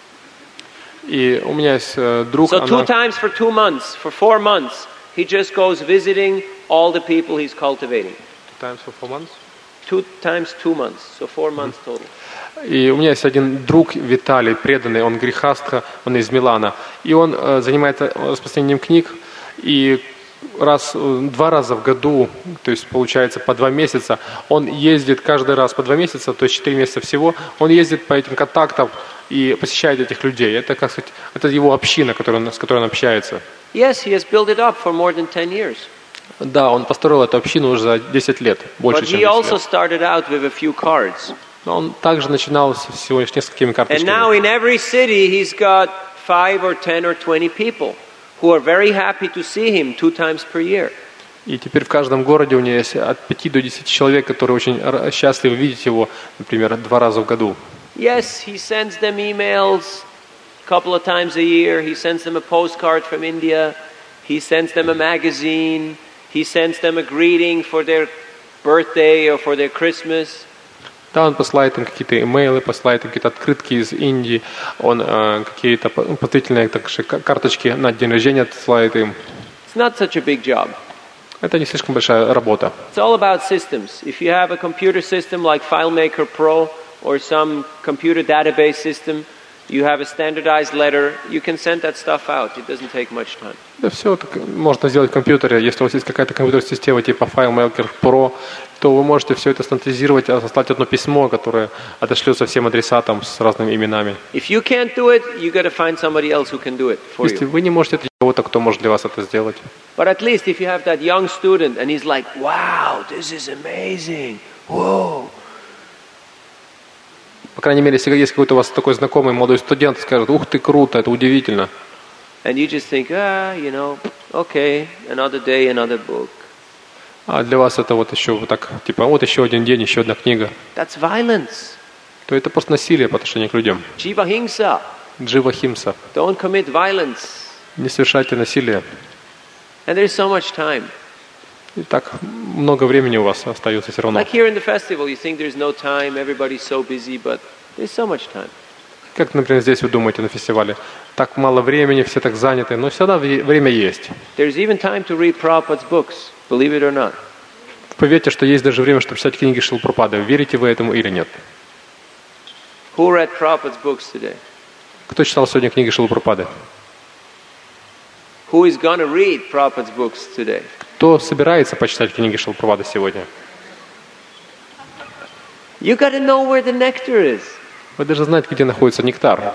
И у меня есть э, друг, So two она, times for two months, for four months, he just goes visiting all the people he's cultivating. times for four months. Two times two months, so four months total. И у меня есть один друг, Виталий, преданный, он грехастха, он из Милана. И он э, занимается распространением книг, и раз, э, два раза в году, то есть получается по два месяца, он ездит каждый раз по два месяца, то есть четыре месяца всего, он ездит по этим контактам и посещает этих людей. Это, как сказать, это его община, которой он, с которой он общается. Yes, he has built it up for more than ten years. Да, он построил эту общину уже за десять лет, больше, But чем he десять also лет. started out with a few cards. Но он также начинал с всего лишь несколькими And карточками. now in every city he's got five or ten or twenty people who are very happy to see him two times per year. И теперь в каждом городе у него есть от пяти до десяти человек, которые очень р- счастливы видеть его, например, два раза в году. Yes, he sends them emails a couple of times a year. He sends them a postcard from India. He sends them a magazine. He sends them a greeting for their birthday or for their Christmas. Да, он посылает им какие-то имейлы, посылает им какие-то открытки из Индии, он э, какие-то по- поздравительные так же, ка- карточки на день рождения отсылает им. It's not such a big job. Это не слишком большая работа. It's all about systems. If you have a computer system like FileMaker Pro or some computer database system, you have a standardized letter, you can send that stuff out. It doesn't take much time. Да все так можно сделать в компьютере. Если у вас есть какая-то компьютерная система типа FileMaker Pro, то вы можете все это стандартизировать, сослать одно письмо, которое отошлется всем адресатам с разными именами. If you can't do it, you got to find somebody else who can do it for Если you. вы не можете, это кого-то, кто может для вас это сделать. But at least if you have that young student and he's like, wow, this is amazing. Whoa. По крайней мере, если есть какой-то у вас такой знакомый молодой студент, скажет, ух ты, круто, это удивительно. And you just think, ah, you know, okay, another day, another book. А для вас это вот еще вот так, типа, вот еще один день, еще одна книга. That's violence. То это просто насилие по отношению к людям. Jiva hingsa. Джива химса. Don't commit violence. Не совершайте насилие. And there's so much time. И так много времени у вас остается все равно. Like here in the festival, you think there's no time, everybody's so busy, but there's so much time. Как, например, здесь вы думаете на фестивале, так мало времени, все так заняты, но все равно время есть. There's even time to read Prabhupada's books, believe it or not. Поверьте, что есть даже время, чтобы читать книги Шрилы Прабхупады. Верите вы этому или нет? Who read Prabhupada's books today? Кто читал сегодня книги Шрилы Прабхупады? Who is going to read Prabhupada's books today? Кто собирается почитать книги Шрилы Прабхупады сегодня? You got to know where the nectar is. Вы должны знать, где находится нектар.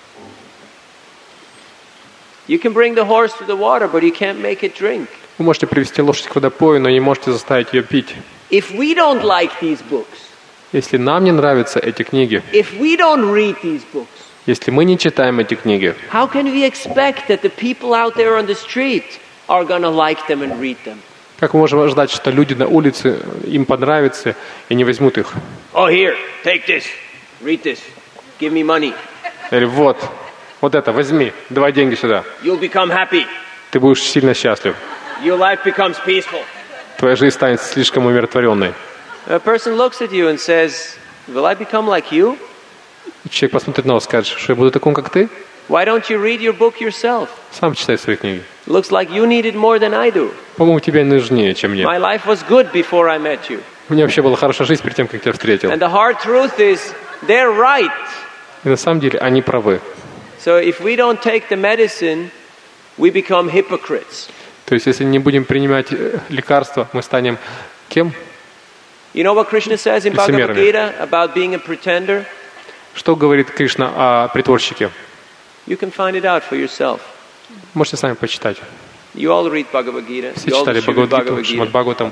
You can bring the horse to the water, but you can't make it drink. Вы можете привести лошадь к водопою, но не можете заставить ее пить. If we don't like these books, Если нам не нравятся эти книги, if we don't read these books, если мы не читаем эти книги, how can we expect that the people out there on the street are going to like them and read them? как мы можем ожидать, что люди на улице им понравятся и не возьмут их? Oh, here, take this, read this, give me money. Или вот, вот это, возьми, давай деньги сюда. You'll become happy. Ты будешь сильно счастлив. Your life becomes peaceful. Твоя жизнь станет слишком умиротворенной. A person looks at you and says, will I become like you? Человек посмотрит на вас и скажет, что я буду таким, как ты? Why don't you read your book yourself? Сам читай свои книги. Looks like you need it more than I do. По-моему, тебе нужнее, чем мне. My life was good before I met you. У меня вообще была хорошая жизнь перед тем, как я тебя встретил. And the hard truth is, they're right. И на самом деле они правы. So if we don't take the medicine, we become hypocrites. То есть, если не будем принимать лекарства, мы станем кем? You know what Krishna says in Bhagavad Gita about being a pretender? Что говорит Кришна о притворщике? You can find it out for yourself. Можете сами почитать. You all read Bhagavad Gita. Все You all читали distribute Бхагавад-гиту, Bhagavad Шримад Gita. Бхагаватам.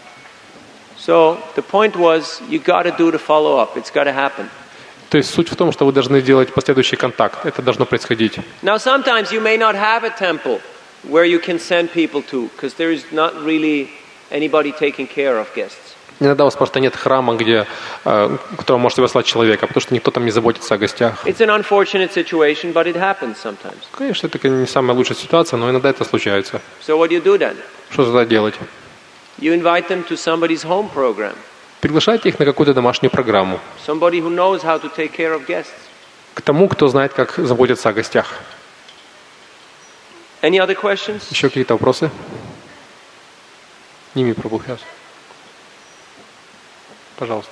So the point was, you got to do the follow-up. It's got to happen. То есть суть в том, что вы должны делать последующий контакт. Это должно происходить. Now sometimes you may not have a temple where you can send people to, because there is not really anybody taking care of guests. Иногда у вас просто нет храма, где, э, которого можете послать человека, потому что никто там не заботится о гостях. It's an unfortunate situation, but it happens sometimes. Конечно, это не самая лучшая ситуация, но иногда это случается. So what do you do then? Что тогда делать? You invite them to somebody's home program. Приглашайте их на какую-то домашнюю программу. Somebody who knows how to take care of guests. К тому, кто знает, как заботиться о гостях. Any other questions? Еще какие-то вопросы? Ними пробухас. Пожалуйста.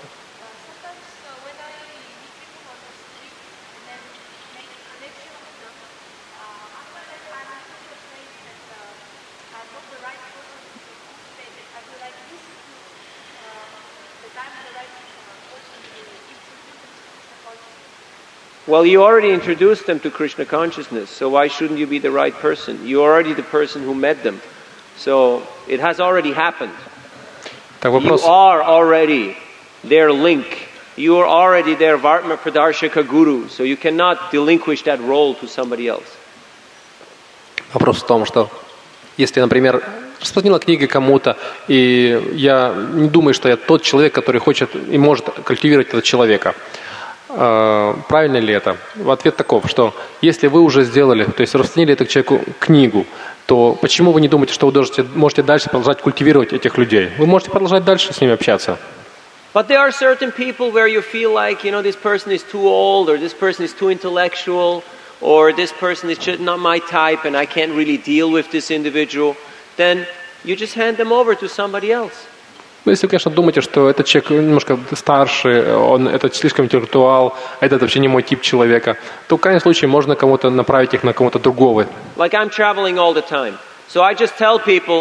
Well, you already introduced them to Krishna consciousness, so why shouldn't you be the right person? You're already the person who met them. So it has already happened. Так, You вопрос. are already their link. You are already their Vartma Pradarshaka Guru, so you cannot delinquish that role to somebody else. Вопрос в том, что если, например, распространила книга кому-то, и я не думаю, что я тот человек, который хочет и может культивировать этого человека. Э, правильно ли это? В ответ таков, что если вы уже сделали, то есть распространили этому человеку книгу, то почему вы не думаете, что вы можете, можете дальше продолжать культивировать этих людей? Вы можете продолжать дальше с ними общаться. But there are certain people where you feel like, you know, this person is too old, or this person is too intellectual, or this person is just not my type and I can't really deal with this individual. Then you just hand them over to somebody else. Ну, если вы, конечно, думаете, что этот человек немножко старше, он это слишком интеллектуал, а этот вообще не мой тип человека, то в крайнем случае можно кому-то направить их на кого-то другого. Like I'm traveling all the time. So I just tell people,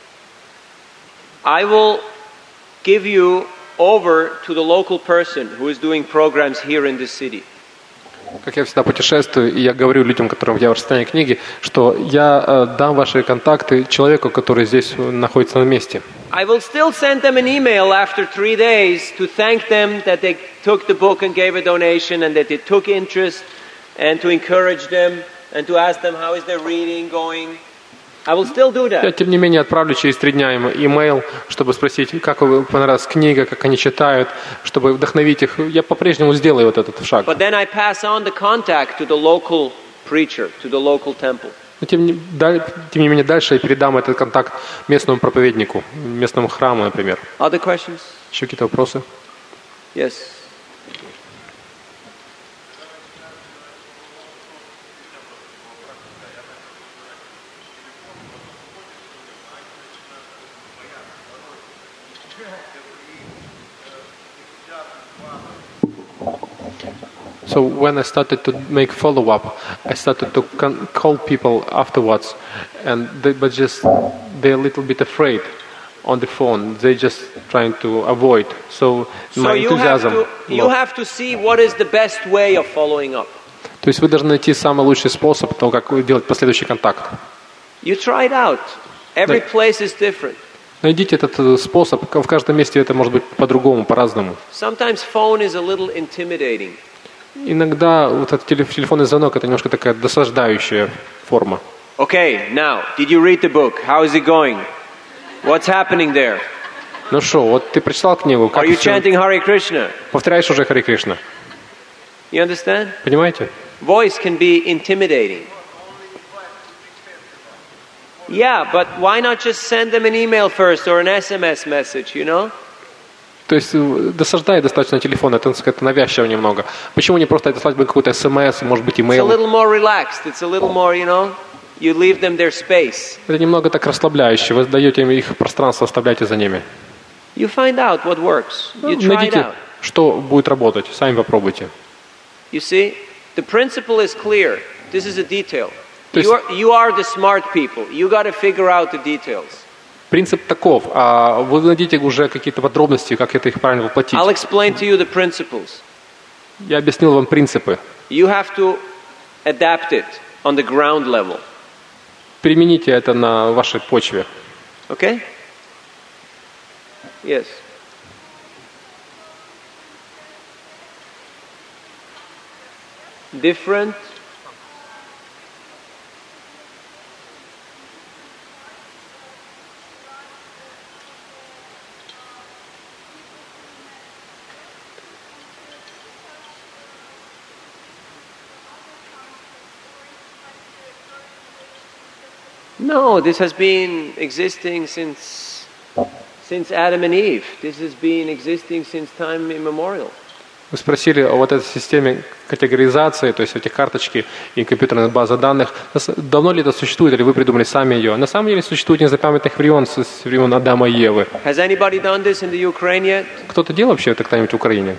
I will give you over to the local person who is doing programs here in this city. Как я всегда путешествую, и я говорю людям, которым я в распространяю книги, что я э, дам ваши контакты человеку, который здесь находится на месте. I will still send them an email after three days to thank them that they took the book and gave a donation and that they took interest and to encourage them and to ask them how is their reading going. I will still do that. Я, тем не менее, отправлю через три дня им имейл, чтобы спросить, как им понравилась книга, как они читают, чтобы вдохновить их. Я по-прежнему сделаю вот этот шаг. But then I pass on the contact to the local preacher, to the local temple. Но тем не, да, тем не менее, дальше я передам этот контакт местному проповеднику, местному храму, например. Other questions? Еще какие-то вопросы? Yes. So when I started to make follow-up, I started to con- call people afterwards, and they, but just they're a little bit afraid on the phone. They're just trying to avoid. So, So my you have enthusiasm. to you low. have to see what is the best way of following up. То есть вы должны найти самый лучший способ того, как делать последующий контакт. You try it out. Every place is different. Найдите этот э, способ. В каждом месте это может быть по-другому, по-разному. Sometimes phone is a little intimidating. Иногда вот этот телеф- телефонный звонок это немножко такая досаждающая форма. Okay, now, did you read the book? How is it going? What's happening there? Ну что, вот ты прочитал книгу, как Are you всё? chanting Hare Krishna? Повторяешь уже Харе Кришна. You understand? Понимаете? Voice can be intimidating. Yeah, but why not just send them an email first or an S M S message, you know? То есть э, досаждает достаточно телефон, это, так сказать, навязчиво немного. Почему не просто отослать бы какой-то смс, может быть, It's a имейл? little more relaxed. It's a little more, you know, you leave them their space. Это немного так расслабляюще. Вы даете им их пространство, оставляете за ними. You find out what works. Ну, You try it найдите, out. что будет работать. Сами попробуйте. You see, the principle is clear. This is a detail. То есть- You are, you are the smart people. You got to figure out the details. Принцип таков, а вы найдите уже какие-то подробности, как это их правильно воплотить. I'll explain to you the principles. Я объяснил вам принципы. You have to adapt it on the ground level. Примените это на вашей почве. Okay? Yes. Different. No, this has been existing since since Adam and Eve. This has been existing since time immemorial. Вы спросили о вот этой системе категоризации, то есть эти карточки и компьютерная база данных. Нас- Давно ли это существует, или вы придумали сами ее? На самом деле существует незапамятных времен, с с времен Адама и Евы. Has anybody done this in the Ukraine yet? Кто-то делал вообще это кто-нибудь в Украине?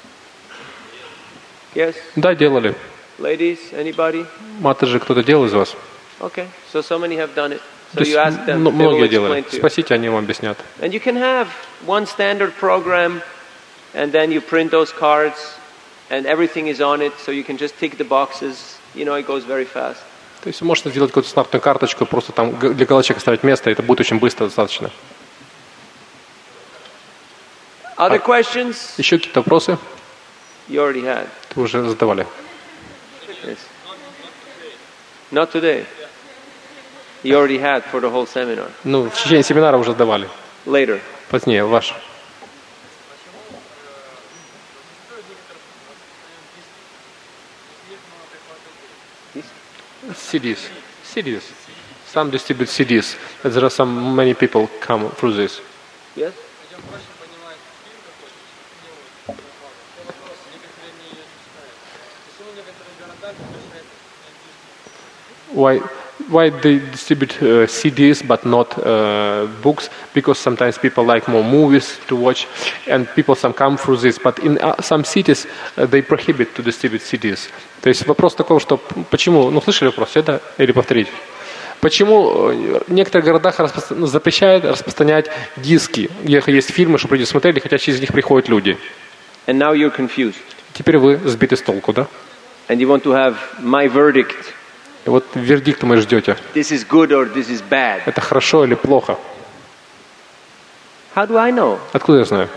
Yes? Да, делали. Ladies, anybody? Маты же кто-то делал из вас? Okay, so so many have done it. So То есть you ask them, м- they will многие explain делали. to you. Спросите, они вам объяснят. And you can have one standard program, and then you print those cards, and everything is on it, so you can just tick the boxes. You know, it goes very fast. То есть вы можете сделать какую-то стандартную карточку, просто там г- для галочек оставить место, и это будет очень быстро достаточно. Other questions? Еще какие-то вопросы? You already had. Вы уже задавали. Yes. Not today. You already had for the whole seminar. Ну, в течение семинара уже задавали. Later. Позднее, ваш. си дис. си дис. Some distribute си дис. There are some many people come through this. Yes? Why, why they distribute uh, си дис but not uh, books? Because sometimes people like more movies to watch, and people some come through this. But in uh, some cities uh, they prohibit to distribute си дис. То есть вопрос такой, что п- почему? Ну слышали вопрос, это или повторить? Почему э, в некоторых городах распро- ну, запрещают распространять диски, где есть фильмы, чтобы люди смотрели, хотя через них приходят люди. And now you're confused. Теперь вы сбиты с толку, да? And you want to have my verdict. И вот вердикт вы ждете. This is good or this is bad. Это хорошо или плохо? How do I know? Откуда я знаю?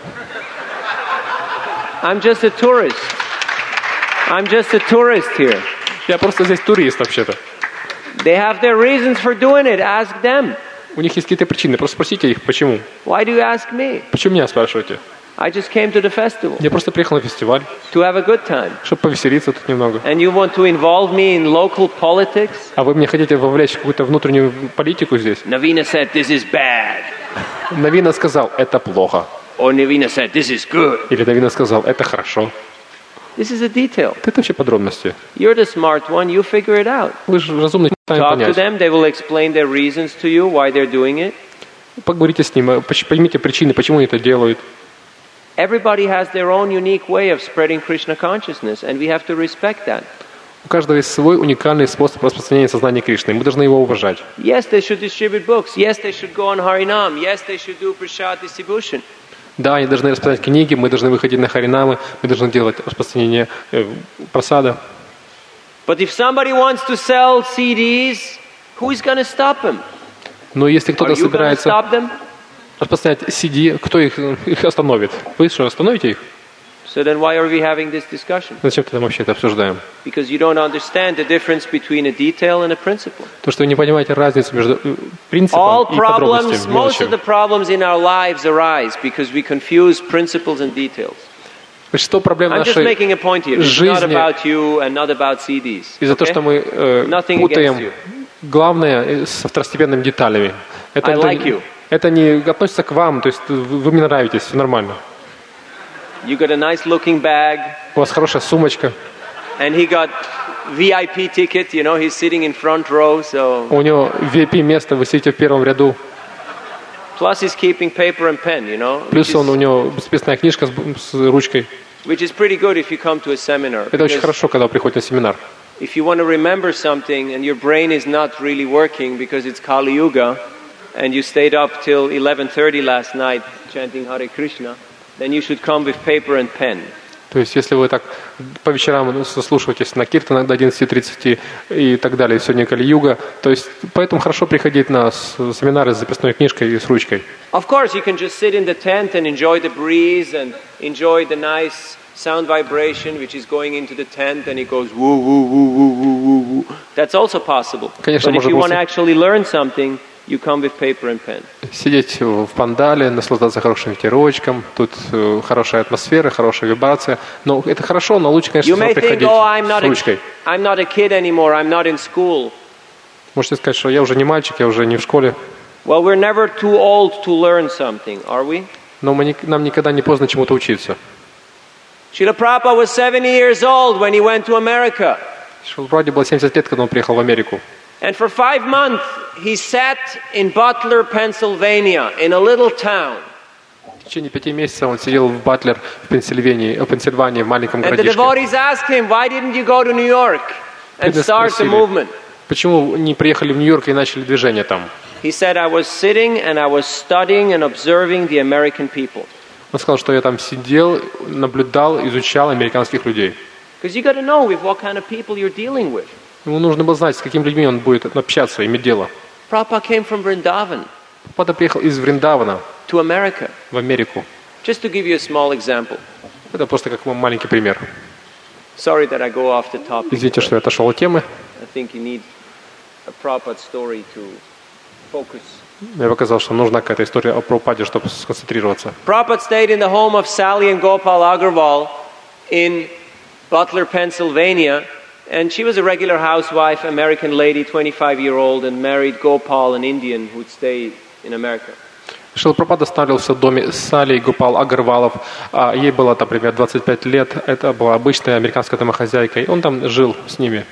I'm just a tourist. I'm just a tourist here. Я просто здесь турист вообще-то. They have their reasons for doing it. Ask them. У них есть какие-то причины. Просто спросите их, почему. Why do you ask me? Почему меня спрашиваете? I just came to the festival Я просто приехал на фестиваль, to have a good time. чтобы повеселиться тут немного. And you want to involve me in local politics? А вы мне хотите вовлечь в какую-то внутреннюю политику здесь? Navina said, this is bad. Навина сказал, это плохо. Or Navina said, this is good. Или Навина сказал, это хорошо. This is a detail. Это вообще подробности. You're the smart one, you figure it out. Вы же разумный, сами Talk to понять. them, they will explain their reasons to you, why they're doing it. Поговорите с ним, поймите причины, почему они это делают. Everybody has their own unique way of spreading Krishna consciousness, and we have to respect that. У каждого есть свой уникальный способ распространения сознания Кришны, и мы должны его уважать. Yes, they should distribute books. Yes, they should go on Harinam. Yes, they should do prasad distribution. Да, они должны распространять книги, мы должны выходить на харинамы, мы должны делать распространение э, просада. But if somebody wants to sell C Ds, who is going to stop him? Но если Are кто-то you going to собирается stop them? распространять си ди, кто их, их остановит? Вы что, остановите их? So then why are we having this discussion? Зачем тогда мы вообще это обсуждаем? Because you don't understand the difference between a detail and a principle. То, что вы не понимаете разницу между э, принципом All и подробностью. problems, most of the problems in our lives arise because we confuse principles and details. Большинство проблем I'm just нашей making a point here. It's not жизни about you and not about C Ds. из-за того, okay? что мы э, Nothing against путаем you. главное со второстепенными деталями. Это, I это, like you. это не относится к вам, то есть вы, вы мне нравитесь, все нормально. You got a nice looking bag, У вас хорошая сумочка, and he got V I P ticket, you know, he's sitting in front row, so... у него ви ай пи место, вы сидите в первом ряду. Plus he's keeping paper and pen, you know, which Плюс он, у is, него бесписная книжка с, с ручкой. which is pretty good if you come to a seminar. Это очень because хорошо, когда вы приходите на семинар. if you want to remember something and your brain is not really working because it's Kali Yuga, and you stayed up till eleven thirty last night chanting Hare Krishna, then you should come with paper and pen. То есть, если вы так по вечерам сослушиваетесь на киртан до одиннадцати тридцати и так далее, сегодня Кали-юга, то есть, поэтому хорошо приходить на семинары с записной книжкой и с ручкой. Of course, you can just sit in the tent and enjoy the breeze and enjoy the nice sound vibration which is going into the tent and it goes woo, woo, woo, woo, woo, woo, woo. That's also possible. Конечно, but if может you want to быть. actually learn something, you come with paper and pen. Сидеть в пандале, наслаждаться хорошим ветерочком, тут э, хорошая атмосфера, хорошая вибрация. Но это хорошо, но лучше, конечно, You may think, приходить oh, I'm с not, ручкой. a, I'm not a kid anymore, I'm not in school. Можете сказать, что я уже не мальчик, я уже не в школе. Well, we're never too old to learn something, are we? Но мы, не- нам никогда не поздно чему-то учиться. Srila Prabhupada was seventy years old when he went to America. Шилпраде было семьдесят лет, когда он приехал в Америку. And for five months, he sat in Butler, Pennsylvania, in a little town. В течение пяти месяцев он сидел в Батлер, в Пенсильвании, в Пенсильвании, в маленьком And the городишке. devotees asked him, why didn't you go to New York and Преданные start the спросили, movement? почему не приехали в Нью-Йорк и начали движение там? He said, I was sitting and I was studying and observing the American people. Он сказал, что я там сидел, наблюдал, изучал американских людей. Because you got to know with what kind of people you're dealing with. Ему нужно было знать, с какими людьми он будет общаться, иметь дело. Prabhupada came from Vrindavan Папа приехал из Вриндавана to America. в Америку. Just to give you a small example. Это просто как маленький пример. Sorry that I go off the topic. Извините, что я отошел от темы. I think you need a Prabhupada story to focus. Я показал, что нужна какая-то история о Прабхупаде, чтобы сконцентрироваться. Prabhupada stayed in the home of Sally and Gopal Agarwal in Butler, Pennsylvania, and she was a regular housewife, American lady, twenty-five-year-old, and married Gopal, an Indian who'd stay in America. Шрила Прабхупада останавливался в доме Сали и Гопал Агарвалов. А ей было, например, двадцать пять лет. Это была обычная американская домохозяйка. И он там жил с ними.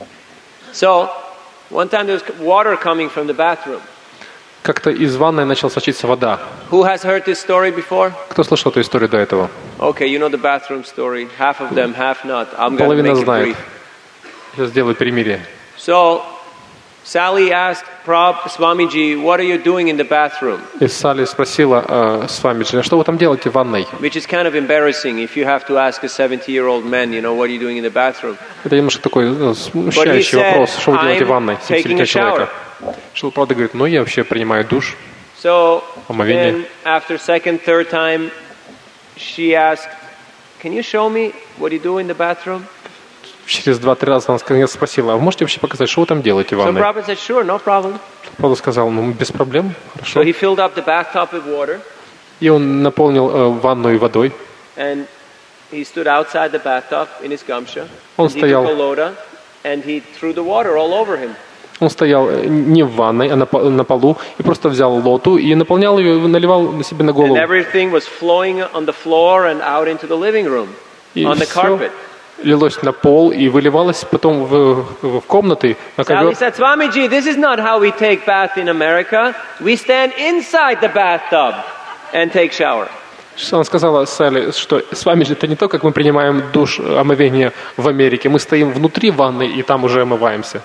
So, one time there was water coming from the bathroom. Как-то из ванной начала сочиться вода. Who has heard this story before? Кто слышал эту историю до этого? Okay, you know the bathroom story. Half of them, half not. I'm going to Половина make it знает. brief. Сейчас сделаю перемирие. So, Sally asked Prab Swamiji, what are you doing in the bathroom? И Салли спросила э, Свамиджи, а что вы там делаете в ванной? Which is kind of embarrassing if you have to ask a seventy-year-old man, you know, what are you doing in the bathroom? Это немножко такой э, смущающий said, вопрос. Что вы делаете "I'm в ванной? taking a семидесятилетнего человека. Шрила Прабхупада говорит, ну я вообще принимаю душ. So Омовение. then after second, third time, she asked, can you show me what you do in the bathroom? Через два-три раза она наконец спросила, а вы можете вообще показать, что вы там делаете в So ванной? Prabhupada said, sure, no problem. Прабхупада сказал, ну без проблем, So хорошо. he filled up the bathtub with water. И он наполнил э, ванную водой. And he stood outside the bathtub in his gamsha. Он And he стоял. took a loda and he threw the water all over him. Он стоял не в ванной, а на, на полу, и просто взял лоту и наполнял ее, наливал на себе на голову. And everything was flowing on the floor and out into the living room, И on the все carpet. лилось на пол и выливалось потом в, в, в комнаты на Sally ковер. said, Swamiji, this is not how we take bath in America. We stand inside the bathtub and take shower. Она сказала Салли, что с вами же это не то, как мы принимаем душ, омовение в Америке. Мы стоим внутри ванны и там уже омываемся.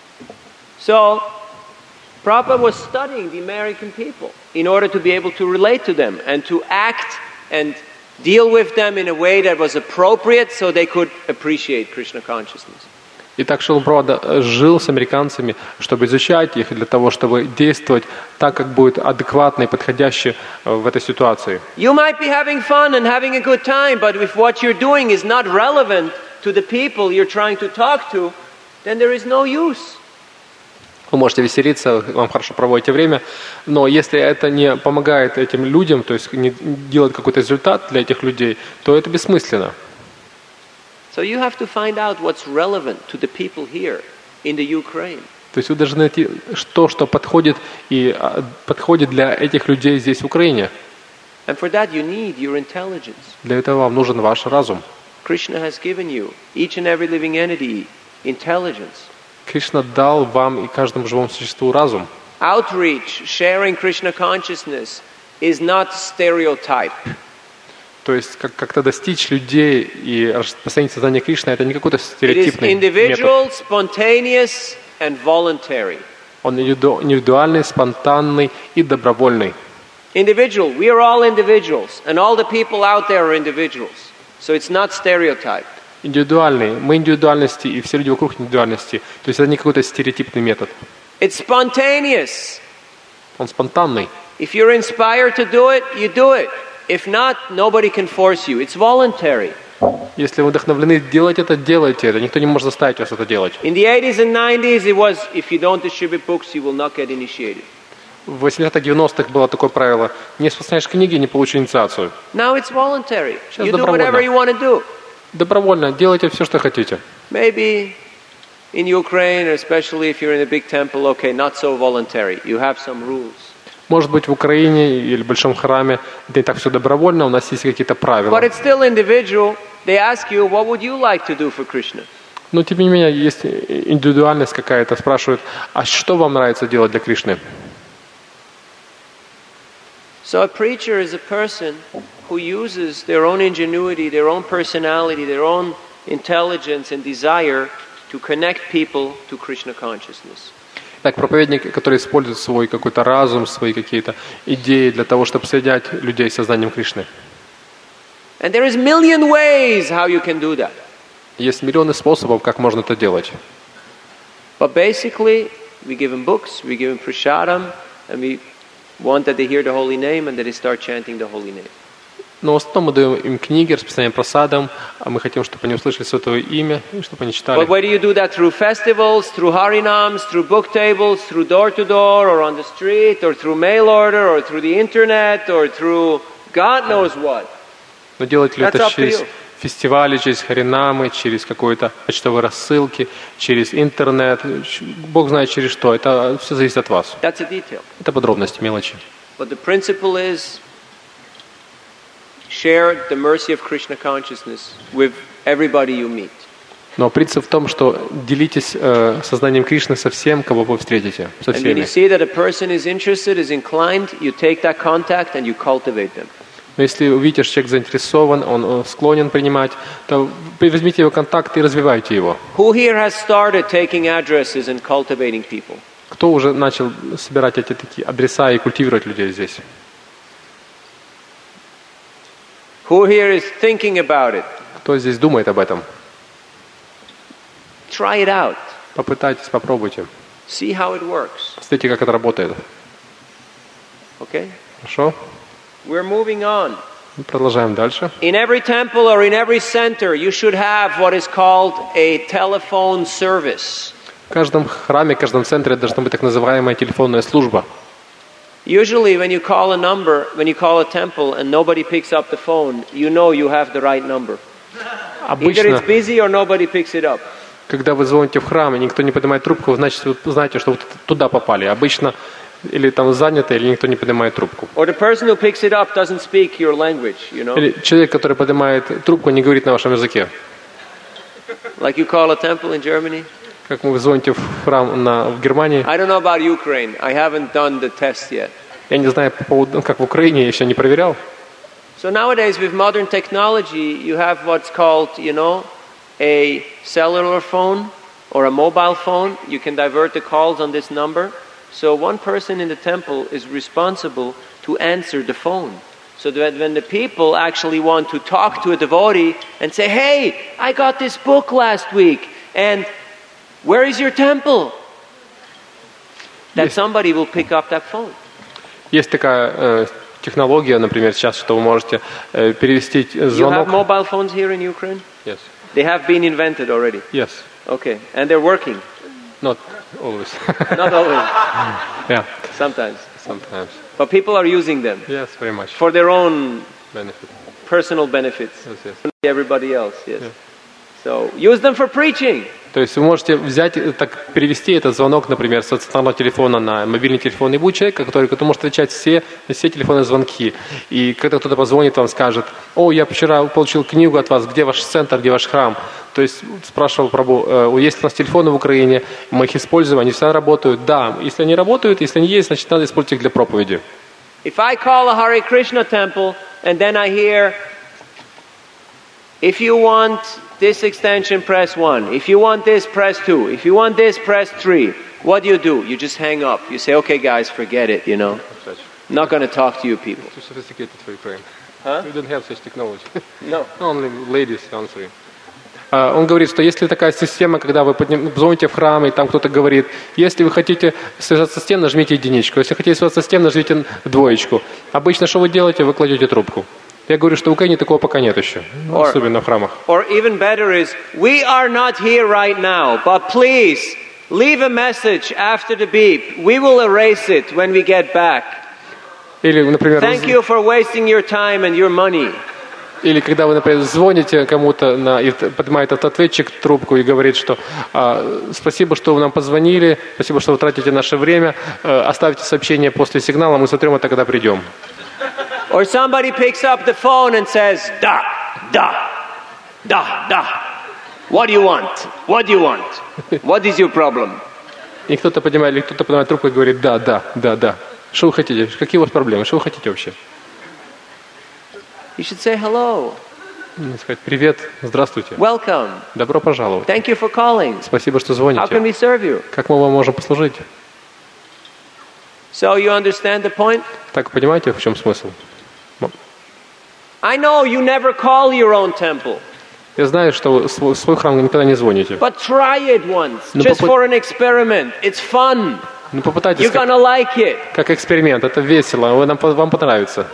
So, Prabhupada was studying the American people in order to be able to relate to them and to act and deal with them in a way that was appropriate so they could appreciate Krishna consciousness. Итак, Шрила Прабхупада жил с американцами, чтобы изучать их, для того, чтобы действовать так, как будет адекватно и подходяще в этой ситуации. You might be having fun and having a good time, but if what you're doing is not relevant to the people you're trying to talk to, then there is no use. Вы можете веселиться, вам хорошо проводите время, но если это не помогает этим людям, то есть не делает какой-то результат для этих людей, то это бессмысленно. So you have to find out what's relevant to the people here in the Ukraine. То есть вы должны найти то, что подходит и подходит для этих людей здесь в Украине. And for that you need your intelligence. Для этого вам нужен ваш разум. Krishna has given you, each and every living entity, intelligence. Кришна дал вам и каждому живому существу разум. Outreach, sharing Krishna consciousness is not stereotype. То есть как- как-то достичь людей и распространить сознание Кришны, это не какой-то It is стереотипный метод. individual, spontaneous, and voluntary. Он индивиду- индивидуальный, спонтанный и добровольный. Individual, we are all individuals, and all the people out there are individuals. So it's not stereotype. Индивидуальный. Мы индивидуальности, и все люди вокруг индивидуальности. То есть это не какой-то стереотипный метод. It's spontaneous. Он спонтанный. If you're inspired to do it, you do it. If not, nobody can force you. It's voluntary. Если вы вдохновлены делать это, делайте это. Никто не может заставить вас это делать. In the eighties and nineties, it was, if you don't distribute books, you will not get initiated. В восьмидесятых-девяностых было такое правило. Не распространяешь книги, не получишь инициацию. Now it's voluntary. Сейчас You do добровольно. whatever you want to do. Добровольно. Делайте все, что хотите. Maybe in Ukraine, especially if you're in a big temple, okay, not so voluntary. You have some rules. Может быть, в Украине или в большом храме это не так все добровольно, у нас есть какие-то правила. But it's still individual. They ask you, what would you like to do for Krishna? Но тем не менее, есть индивидуальность какая-то. Спрашивают, а что вам нравится делать для Кришны? So a preacher is a person who uses their own ingenuity, their own personality, their own intelligence and desire to connect people to Krishna consciousness. Так, проповедник, который использует свой какой-то разум, свои какие-то идеи для того, чтобы соединять людей с сознанием Кришны. And there is million ways how you can do that. Есть миллионы способов, как можно это делать. But basically, we give them books, we give them prashadam, and we want that they hear the holy name and that they start chanting the holy name. Но в основном мы даем им книги, распространяем просадом, а мы хотим, чтобы они услышали Святое Имя, и чтобы они читали. But whether you do that through festivals, through harinams, through book tables, through door-to-door, or on the street, or through mail order, or through the internet, or through God knows what. Но делать ли That's это up to через you. фестивали, через харинамы, через какой-то почтовые рассылки, через интернет, Бог знает через что. Это все зависит от вас. That's a detail. Это подробности, мелочи. But the principle is share the mercy of Krishna consciousness with everybody you meet. Но принцип в том, что делитесь э, сознанием Кришны со всем, кого вы встретите, со And when you всеми. see that a person is interested, is inclined, you take that contact and you cultivate them. Но если увидите, что человек заинтересован, он э, склонен принимать, то вы возьмите его контакт и развивайте его. Who here has started taking addresses and cultivating people? Кто уже начал собирать эти такие адреса и культивировать людей здесь? Who here is thinking about it? Кто здесь думает об этом? Try it out. Попытайтесь, попробуйте. See how it works. Смотрите, как это работает. Okay? Хорошо? We're moving on. Мы продолжаем дальше. In every temple or in every center, you should have what is called a telephone service. В каждом храме, в каждом центре должна быть так называемая телефонная служба. Usually when you call a number, when you call a temple and nobody picks up the phone, you know you have the right number. Either it's Обычно, busy or nobody picks it up. когда вы звоните в храм, и никто не поднимает трубку, значит, вы знаете, что вы туда попали. Обычно или там занято, или никто не поднимает трубку. Or the person who picks it up doesn't speak your language, you know? Или человек, который поднимает трубку, не говорит на вашем языке. Like you call a temple in Germany? Как вы звоните в храм на, в Германии. I don't know about Ukraine. I haven't done the test yet. Я не знаю, по поводу, как в Украине, я еще не проверял. So nowadays with modern technology, you have what's called, you know, a cellular phone or a mobile phone. You can divert the calls on this number. So one person in the temple is responsible to answer the phone. So that when the people actually want to talk to a devotee and say, hey, I got this book last week, and where is your temple? That somebody will pick up that phone. Есть такая э, технология, например, сейчас, что вы можете э, перевести звонок. You have mobile phones here in Ukraine? Yes. They have been invented already? Yes. Okay, and they're working? Not always. Not always. Yeah. Sometimes. Sometimes. But people are using them. Yes, very much. For their own Benefit. personal benefits. Yes, yes. Everybody else, yes. Yeah. So use them for preaching. То есть вы можете взять, так перевести этот звонок, например, с стационарного телефона на мобильный телефон, и будет человек, который, который может отвечать все, все телефонные звонки. И когда кто-то позвонит, он скажет: о, я вчера получил книгу от вас, где ваш центр, где ваш храм. То есть спрашивал Прабху, есть у нас телефоны в Украине, мы их используем, они всегда работают. Да, если они работают, если они есть, значит надо использовать их для проповеди. If I call a Hare Krishna temple and then I hear, if you want this extension, press one. If you want this, press two. If you want this, press three. What do you do? You just hang up. You say, okay, guys, forget it, you know. I'm not going to talk to you people. Too sophisticated for Ukraine. Huh? We don't have such technology. No. Only ladies answering. Он говорит, что если такая система, когда вы подним, звоните в храм, и там кто-то говорит, если вы хотите связаться с тем, нажмите единичку. Если хотите связаться с тем, нажмите двоечку. Обычно что вы делаете? Вы кладете трубку. Я говорю, что в Украине такого пока нет еще, ну, or, особенно в храмах. Or even better is, we are not here right now, but please leave a message after the beep. We will erase it when we get back. Или, например, Thank you for wasting your time and your money. Или когда вы, например, звоните кому-то на, и поднимает автоответчик трубку и говорит, что а, спасибо, что вы нам позвонили, спасибо, что вы тратите наше время, а, оставьте сообщение после сигнала, мы смотрим это, когда придем. Or somebody picks up the phone and says, da, da, da, da. What do you want? What do you want? What is your problem? И кто-то поднимает, или кто-то поднимает трубку и говорит, да, да, да, да. Что вы хотите? Какие у вас проблемы? Что вы хотите вообще? You should say hello. Сказать, привет, здравствуйте. Welcome. Добро пожаловать. Thank you for calling. Спасибо, что How can we звоните. serve you? Как мы вам можем послужить? So you understand the point? Так, понимаете, в чем смысл? I know you never call your own temple. Я знаю, что вы свой, свой храм никогда не звоните. But try it once, Ну, just попы- for an experiment. It's fun. Ну, попытайтесь You're как, gonna like it. как эксперимент. Это весело, вы- нам, вам понравится.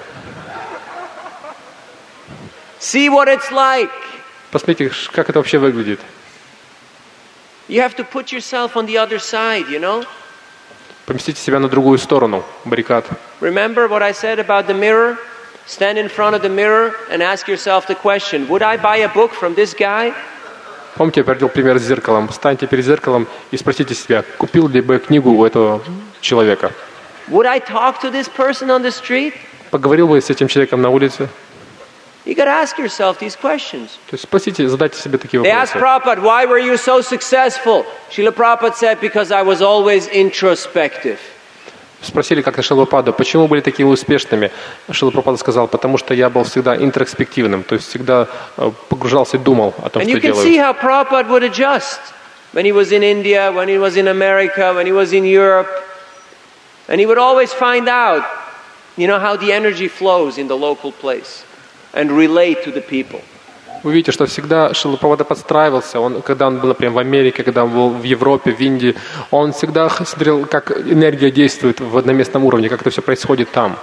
See what it's like. Посмотрите, ш- как это вообще выглядит. You have to put yourself on the other side, you know? Поместите себя на другую сторону баррикад. Remember what I said about the mirror? Stand in front of the mirror and ask yourself the question, would I buy a book from this guy? Помните, я приводил пример с зеркалом. Встаньте перед зеркалом и спросите себя, купил ли бы я книгу у этого человека? Would I talk to this person on the street? Поговорил бы с этим человеком на улице? You got to ask yourself these questions. То есть спросите, задайте себе такие They asked вопросы. Prabhupada, why were you so successful? Srila Prabhupada said, because I was always introspective. Спросили как-то Шилападу, почему были такими успешными? Шила Прабхупада сказал, потому что я был всегда интроспективным, то есть всегда э, погружался и думал о том, And что you can see делаю. how Prabhupada would adjust when he was in India, when he was in America, when he was in Europe. And he would always find out, you know, how the energy flows in the local place and relate to the people. Вы видите, что всегда Шила Прабхупада подстраивался, он, когда он был, например, в Америке, когда он был в Европе, в Индии, он всегда смотрел, как энергия действует в одноместном уровне, как это все происходит там.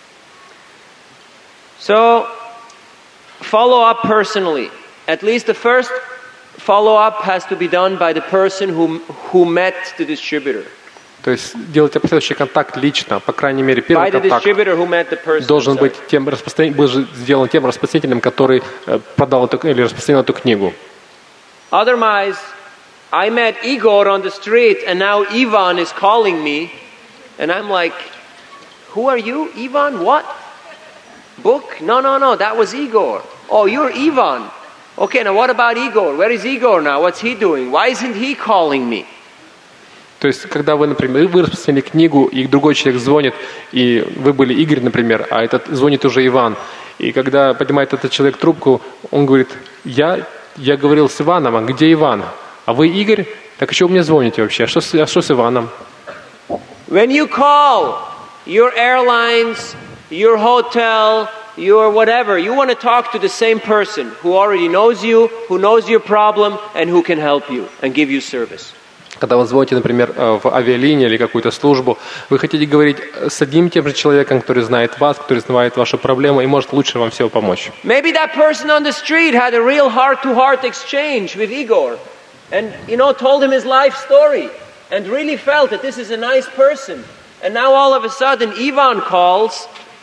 So, follow up personally. At least the first follow up has to be done by the person who, who met the distributor. То есть делайте последующий контакт лично, по крайней мере, первый by the контакт distributor who met the person. должен I'm быть sorry. тем распространителем, был же сделан тем распространителем, который э, продал эту, или распространил эту книгу. Otherwise, I met Igor on the street, and now Ivan is calling me, and I'm like, who are you, Ivan? What? Book? No, no, no, that was Igor. Oh, you're Ivan. Okay, now what about Igor? Where is Igor now? What's he doing? Why isn't he calling me? То есть, когда вы, например, вы распространили книгу, и другой человек звонит, и вы были Игорь, например, а этот звонит уже Иван, и когда поднимает этот человек трубку, он говорит, я, я говорил с Иваном, а где Иван? А вы Игорь? Так что вы мне звоните вообще? А что, с- а что с Иваном? When you call your airlines, your hotel, your whatever, you want to talk to the same person who already knows you, who knows your problem, and who can help you and give you service. Когда вы звоните, например, э, в авиалинию или какую-то службу, вы хотите говорить с одним тем же человеком, который знает вас, который знает вашу проблему и может лучше вам всего помочь. Maybe that person on the street had a real heart-to-heart exchange with Igor and, you know, told him his life story and really felt that this is a nice person. And now all of a sudden Ivan calls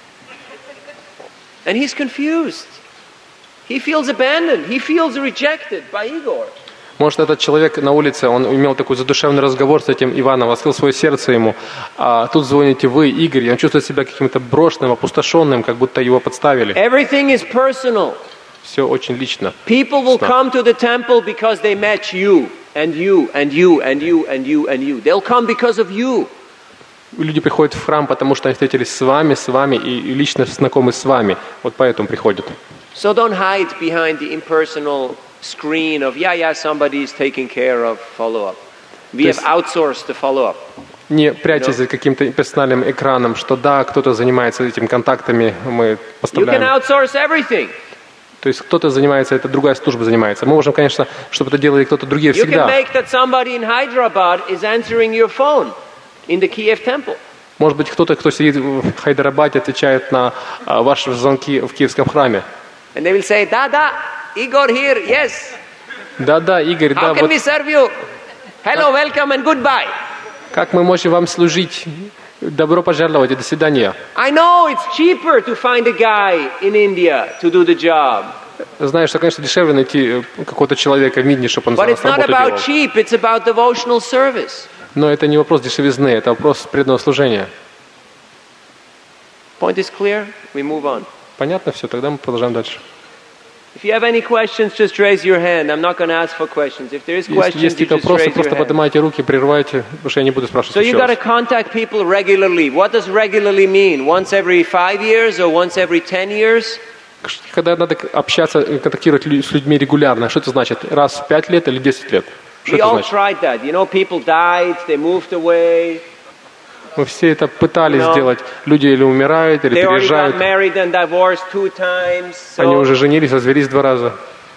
and he's confused. He feels abandoned. He feels rejected by Igor. Может, этот человек на улице, он имел такой задушевный разговор с этим Иваном, раскрыл свое сердце ему, а тут звоните вы, Игорь, и он чувствует себя каким-то брошенным, опустошенным, как будто его подставили. Everything is personal. Все очень лично. People will Что? come to the temple because they met you and you and you and you and you and you. They'll come because of you. Люди приходят в храм, потому что они встретились с вами, с вами и и лично знакомы с вами. Вот поэтому приходят. So don't hide behind the impersonal screen of, yeah, yeah, somebody is taking care of follow-up. We То have есть- outsourced the follow-up. Не прячьтесь за каким-то персональным экраном, что да, кто-то занимается этими контактами, мы You can поставляем. outsource everything. То есть кто-то занимается, это другая служба занимается. Мы можем, конечно, чтобы это делали кто-то другие You can всегда. make that somebody in Hyderabad is answering your phone in the Kiev temple. Может быть, кто-то, кто сидит в Хайдарабаде, отвечает на а, ваши звонки в Киевском храме. And they will say, da, da, Igor here, yes. Да-да, Игорь, How да, can вот we serve you? Hello, welcome and goodbye. как мы можем вам служить? Добро пожаловать и до свидания. I know it's cheaper to find a guy in India to do the job. Знаю, что, конечно, дешевле найти э, какого-то человека в Индии, чтобы он за But нас it's not работу about делал. cheap, it's about devotional service. Но это не вопрос дешевизны, это вопрос преданного служения. Point is clear? We move on. Понятно все? Тогда мы продолжаем дальше. If you have any questions, just raise your hand. I'm not going to ask for questions. If there is Если questions, есть you какие-то just вопросы, raise your просто hand. поднимайте руки, прерывайте, потому что я не буду So спрашивать you еще got to раз. contact people regularly. What does regularly mean? Once every five years or once every ten years? Когда надо общаться, контактировать лю- с людьми регулярно, что это значит? Раз в пять лет или десять лет? Что We это all значит? tried that. You know, people died, they moved away, Мы все это пытались No. сделать. Люди или умирают, или they already переезжают. got married and divorced two times. Они So уже женились, развелись два раза.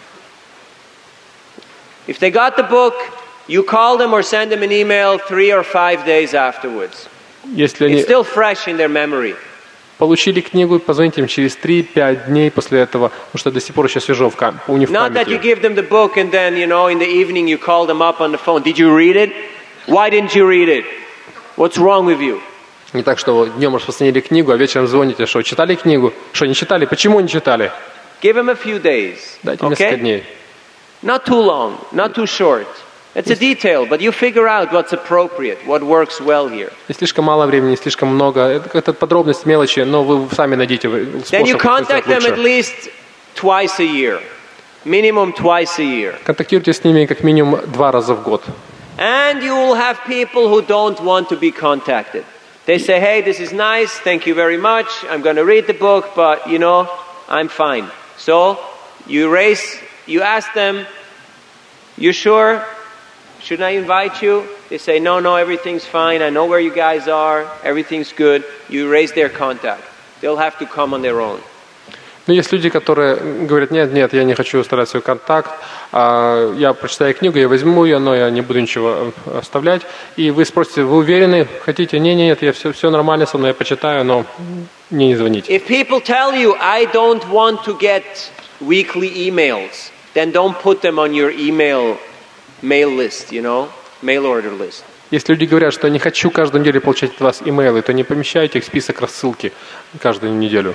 if they got the book, you call them or send them an email three or five days afterwards. Если It's они still fresh in their memory. получили книгу, позвоните им через три-пять дней после этого, потому что до сих пор еще свежо в кам- у них в Not that you памяти. give them the book and then, you know, in the evening you call them up on the phone. Did you read it? Why didn't you read it? What's wrong with you? Не так, что вы днем распространили книгу, а вечером звоните, что читали книгу? Что, не читали? Почему не читали? Give them a few days. Дайте несколько Okay? дней. Not too long, not too short. It's a detail, but you figure out what's appropriate, what works well here. Не слишком мало времени, не слишком много. Это как-то подробность, мелочи, но вы сами найдите Then способ, you как contact сделать them at лучше. least twice a year. Minimum twice a year. Контактируйте с ними как минимум два раза в год. And you will have people who don't want to be contacted. They say, hey, this is nice, thank you very much, I'm going to read the book, but, you know, I'm fine. So, you raise, you ask them, you sure? Should I invite you? They say, no, no, everything's fine, I know where you guys are, everything's good. You raise their contact. They'll have to come on their own. Но есть люди, которые говорят, нет, нет, я не хочу оставлять свой контакт, а, я прочитаю книгу, я возьму ее, но я не буду ничего оставлять. И вы спросите, вы уверены, хотите? Нет, нет, я все, все нормально со мной, я почитаю, но мне не звоните. If people tell you, I don't want to get weekly emails, then don't put them on your email mail list, you know, mail order list. Если люди говорят, что не хочу каждую неделю получать от вас имейлы, то не помещайте их в список рассылки каждую неделю.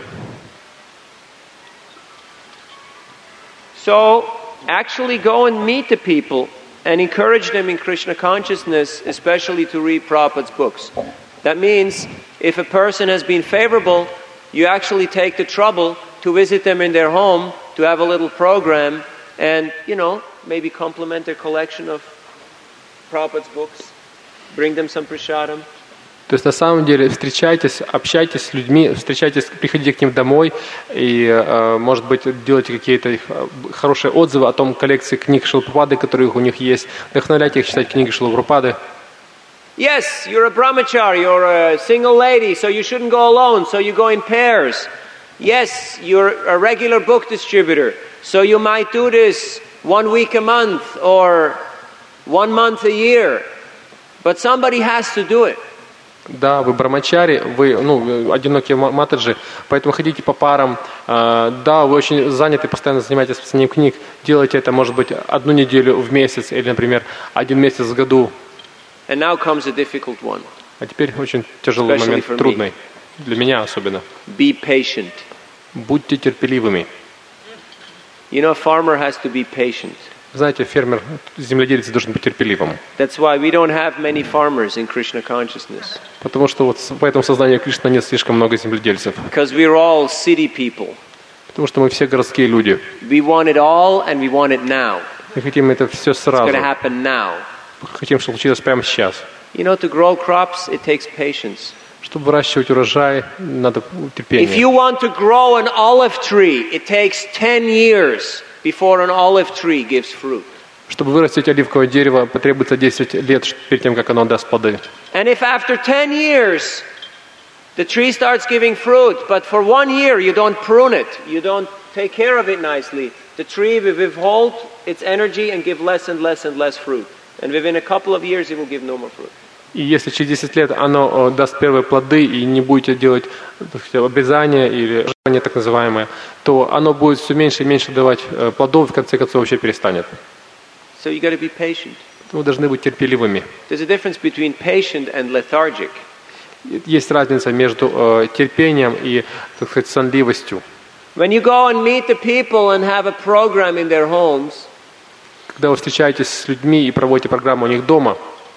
So, actually go and meet the people and encourage them in Krishna consciousness, especially to read Prabhupada's books. That means if a person has been favorable, you actually take the trouble to visit them in their home, to have a little program, and, you know, maybe compliment their collection of Prabhupada's books, bring them some prasadam. То есть на самом деле встречайтесь, общайтесь с людьми, встречайтесь, приходите к ним домой и, э, может быть, делайте какие-то их хорошие отзывы о том коллекции книг Шрилы Прабхупады, которые у них есть, вдохновляйте их читать книги Шрилы Прабхупады. Yes, you're a brahmachari, you're a single lady, so you shouldn't go alone, so you go in pairs. Yes, you're a regular book distributor, so you might do this one week a month or one month a year. But somebody has to do it. Да, вы брамачари, вы, ну, одинокие матаджи, поэтому ходите по парам. Да, вы очень заняты, постоянно занимаетесь писанием книг. Делайте это, может быть, одну неделю в месяц или, например, один месяц в году. And now comes a difficult one. А теперь очень тяжелый момент, трудный. Для меня особенно. Be patient. Будьте терпеливыми. You know, a farmer has to be patient. Знаете, фермер, земледелец должен быть терпеливым. That's why we don't have many farmers in Krishna consciousness. Потому что вот по этому сознанию Кришны нет слишком много земледельцев. Because we're all city people. Потому что мы все городские люди. We want it all and we want it now. Мы хотим это все сразу. It's going to happen now. Хотим, чтобы случилось прямо сейчас. You know, to grow crops, it takes patience. Чтобы выращивать урожай, надо терпение. If you want to grow an olive tree, it takes ten years before an olive tree gives fruit. Чтобы вырастить оливковое дерево, потребуется десять лет перед тем, как оно даст плоды. And if after ten years the tree starts giving fruit, but for one year you don't prune it, you don't take care of it nicely, the tree will withhold its energy and give less and less and less fruit. And within a couple of years it will give no more fruit. И если через десять лет оно даст первые плоды, и не будете делать, так сказать, обрезание или жжение так называемое, то оно будет все меньше и меньше давать плодов, в конце концов вообще перестанет. So you got to be patient. Вы должны быть терпеливыми. There's a difference between patient and lethargic. Есть разница между э, терпением и, так сказать, сонливостью. When you go and meet the people and have a program in their homes, когда вы встречаетесь с людьми и проводите программу у них дома,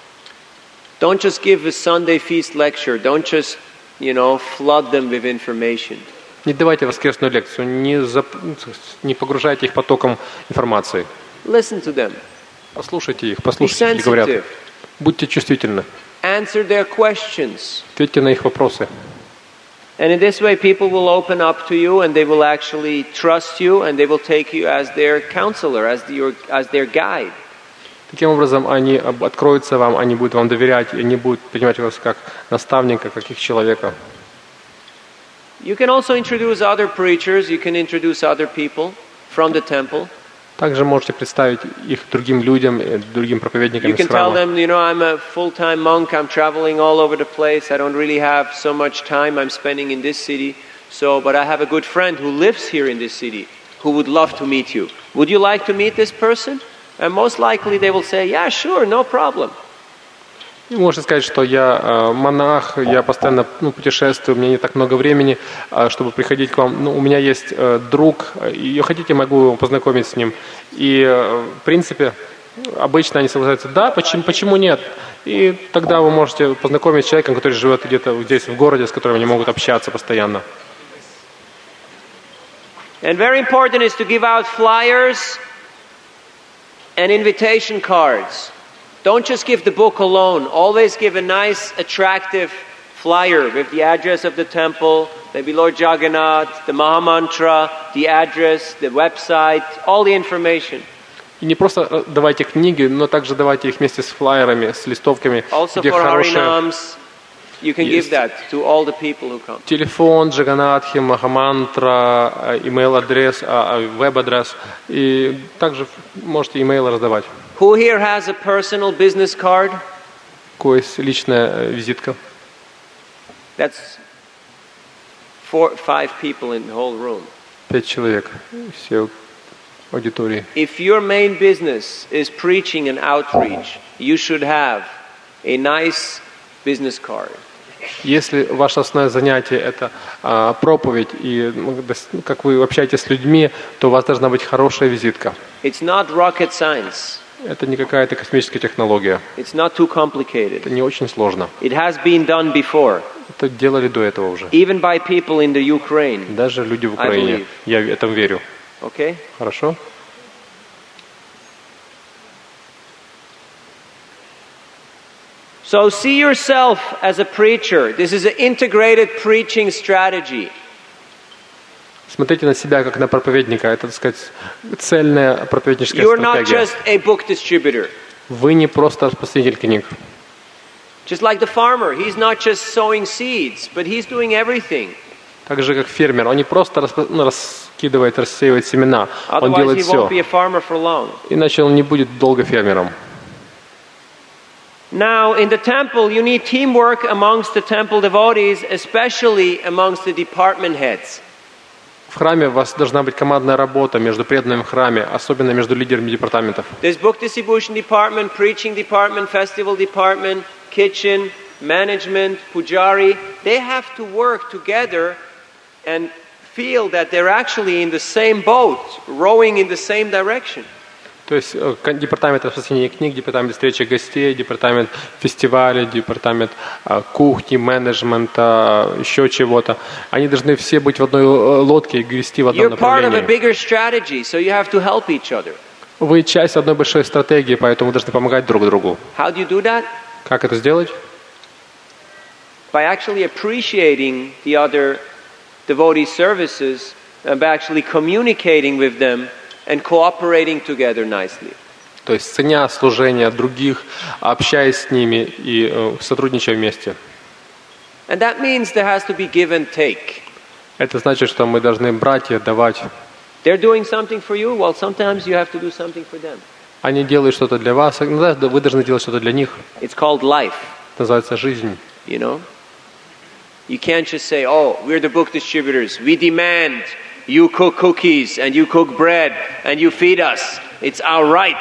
don't just give a Sunday feast lecture. Don't just, you know, flood them with information. Не давайте воскресную лекцию, не, зап... не погружайте их потоком информации. Listen to them. Послушайте их, послушайте, что говорят. Будьте чувствительны. Answer their questions. Ответьте на их вопросы. And in this way, people will open up to you, and they will actually trust you, and they will take you as their counselor, as your, as their guide. Таким образом, они откроются вам, они будут вам доверять, и они будут принимать вас как наставника, как их человека. You can also introduce other preachers. You can introduce other people from the temple. Также можете представить их другим людям, другим проповедникам из храма. You can tell them, you know, I'm a full-time monk. I'm traveling all over the place. I don't really have so much time I'm spending in this city. So, but I have a good friend who lives here in this city who would love to meet you. Would you like to meet this person? And most likely they will say, yeah, sure, no problem. И можете сказать, что я э, монах, я постоянно ну, путешествую, у меня не так много времени, э, чтобы приходить к вам. Ну, у меня есть э, друг, и хотите, могу его познакомить с ним. И, э, в принципе, обычно они соглашаются, да, почему, почему нет? И тогда вы можете познакомить с человеком, который живет где-то здесь, в городе, с которым они могут общаться постоянно. And very important is to give out flyers and invitation cards. Don't just give the book alone. Always give a nice, attractive flyer with the address of the temple, maybe Lord Jagannath, the Mahamantra, the address, the website, all the information. И не просто давайте книги, но также давайте их вместе с флаерами, с листовками, also где хорошие... You can give that to all the people who come. Телефон, Джаганатхи, Махамантра, имейл-адрес, веб-адрес. И также можете имейлы раздавать. Who here has a personal business card? У кого есть личная визитка? That's four, five people in the whole room. Пять человек, все аудитории. If your main business is preaching and outreach, you should have a nice business card. Если ваше основное занятие – это а, проповедь, и ну, как вы общаетесь с людьми, то у вас должна быть хорошая визитка. It's not rocket science. Это не какая-то космическая технология. It's not too complicated. Это не очень сложно. It has been done before. Это делали до этого уже. Even by people in the Ukraine. Даже люди в Украине. Я в этом верю. Okay? Хорошо? So see yourself as a preacher. This is an integrated preaching strategy. Смотрите на себя как на проповедника. Это, так сказать, цельная проповедническая You're not стратегия. just a book distributor. Вы не просто распространитель книг. Just like the farmer, he's not just sowing seeds, but he's doing everything. Так же, как фермер. Он не просто распро- ну, раскидывает, рассеивает семена. Он Otherwise, делает he все. won't be a farmer for long. Иначе он не будет долго фермером. Now, in the temple, you need teamwork amongst the temple devotees, especially amongst the department heads. В храме у вас должна быть командная работа между преданными в храме, особенно между лидерами департаментов. There's book distribution department, preaching department, festival department, kitchen, management, pujari. They have to work together and feel that they're actually in the same boat, rowing in the same direction. То есть э, к- департамент распространения книг, департамент встречи гостей, департамент фестиваля, департамент э, кухни, менеджмента, э, еще чего-то. Они должны все быть в одной э, лодке и грести в одном You're part of a направлении. bigger strategy, so you have to help each other. Вы часть одной большой стратегии, поэтому вы должны помогать друг другу. How do you do that? Как это сделать? By actually appreciating the other devotee services and by actually communicating with them and cooperating together nicely. То есть ценя служения других, общаясь с ними и э, сотрудничая вместе. And that means there has to be give and take. Это значит, что мы должны брать и отдавать. They're doing something for you, well, sometimes you have to do something for them. Они делают что-то для вас, иногда вы должны делать что-то для них. It's called life, Это называется жизнь. you know? You can't just say, oh, we're the book distributors. We demand you cook cookies and you cook bread and you feed us. It's our right.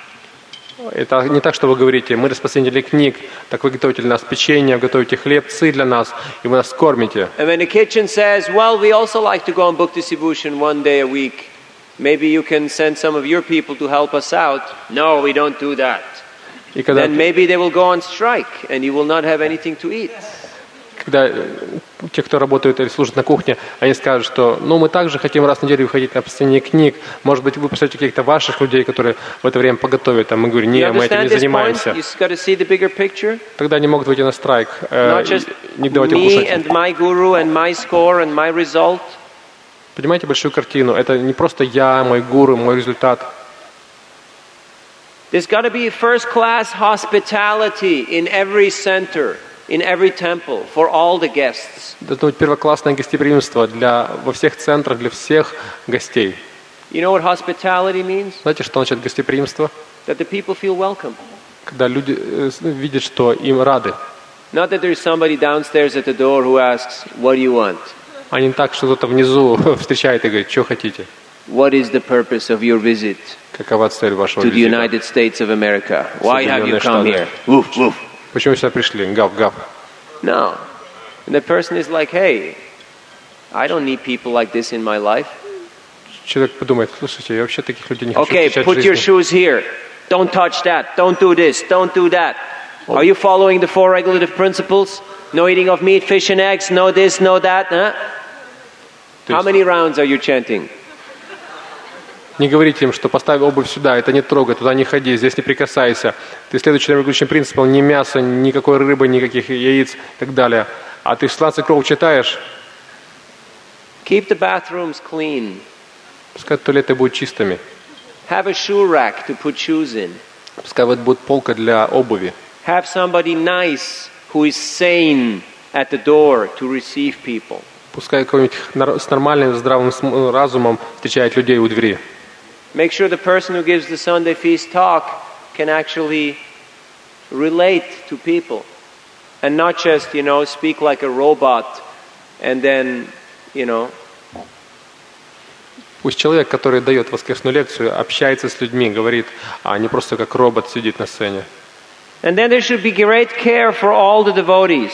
Это не так, что вы говорите, мы распространители книг, так вы готовите для нас печенье, готовите хлебцы для нас, и вы нас кормите. And when the kitchen says, well, we also like to go on book distribution one day a week. Maybe you can send some of your people to help us out. No, we don't do that. И когда, Then maybe they will go on strike and you will not have anything to eat. когда те, кто работают или служат на кухне, они скажут, что ну, мы также хотим раз в неделю выходить на распространение книг, может быть, вы пришлете каких-то ваших людей, которые в это время поготовят, а мы говорим, You не, мы этим understand не this point? занимаемся. You got to see the bigger picture. Тогда они могут выйти на страйк, э, Not just и не давать им me кушать. and my guru and my score and my result. Понимаете большую картину? Это не просто я, мой гуру, мой результат. There's got to be first-class hospitality in every center, in every temple, for all the guests. Должно быть первоклассное гостеприимство для, во всех центрах, для всех гостей. You know what hospitality means? Знаете, что значит гостеприимство? That the people feel welcome. Когда люди э, видят, что им рады. Not that there's somebody downstairs at the door who asks, what do you want? А не так, что кто-то внизу встречает и говорит, что хотите. What is the purpose of your visit Какова цель вашего to the визита? United States of America? Why have you Соединенные come Штаты. here? Woof, woof. Почему сюда пришли? Гав-гав. No. And the person is like, hey, I don't need people like this in my life. Человек подумает, слушайте, я вообще таких людей не хочу Okay, встречать в put your жизни. shoes here. Don't touch that. Don't do this. Don't do that. Are you following the four regulative principles? No eating of meat, fish, and eggs. No this, no that. Huh? То How есть many rounds are you chanting? не говорите им, что поставь обувь сюда, это не трогай, туда не ходи, здесь не прикасайся. Ты следующим регулирующим принципам ни мяса, никакой рыбы, никаких яиц и так далее. А ты шестнадцать кров читаешь, Keep the bathrooms clean. пускай туалеты будут чистыми. Have a shoe rack to put shoes in. Пускай вот будет полка для обуви. Have somebody nice who is sane at the door to receive people. Пускай какой-нибудь нар- с нормальным, здравым см- разумом встречает людей у двери. Make sure the person who gives the Sunday feast talk can actually relate to people and not just, you know, speak like a robot and then, you know, Пусть человек, который дает воскресную лекцию, общается с людьми, говорит, а не просто как робот сидит на сцене. And then there should be great care for all the devotees.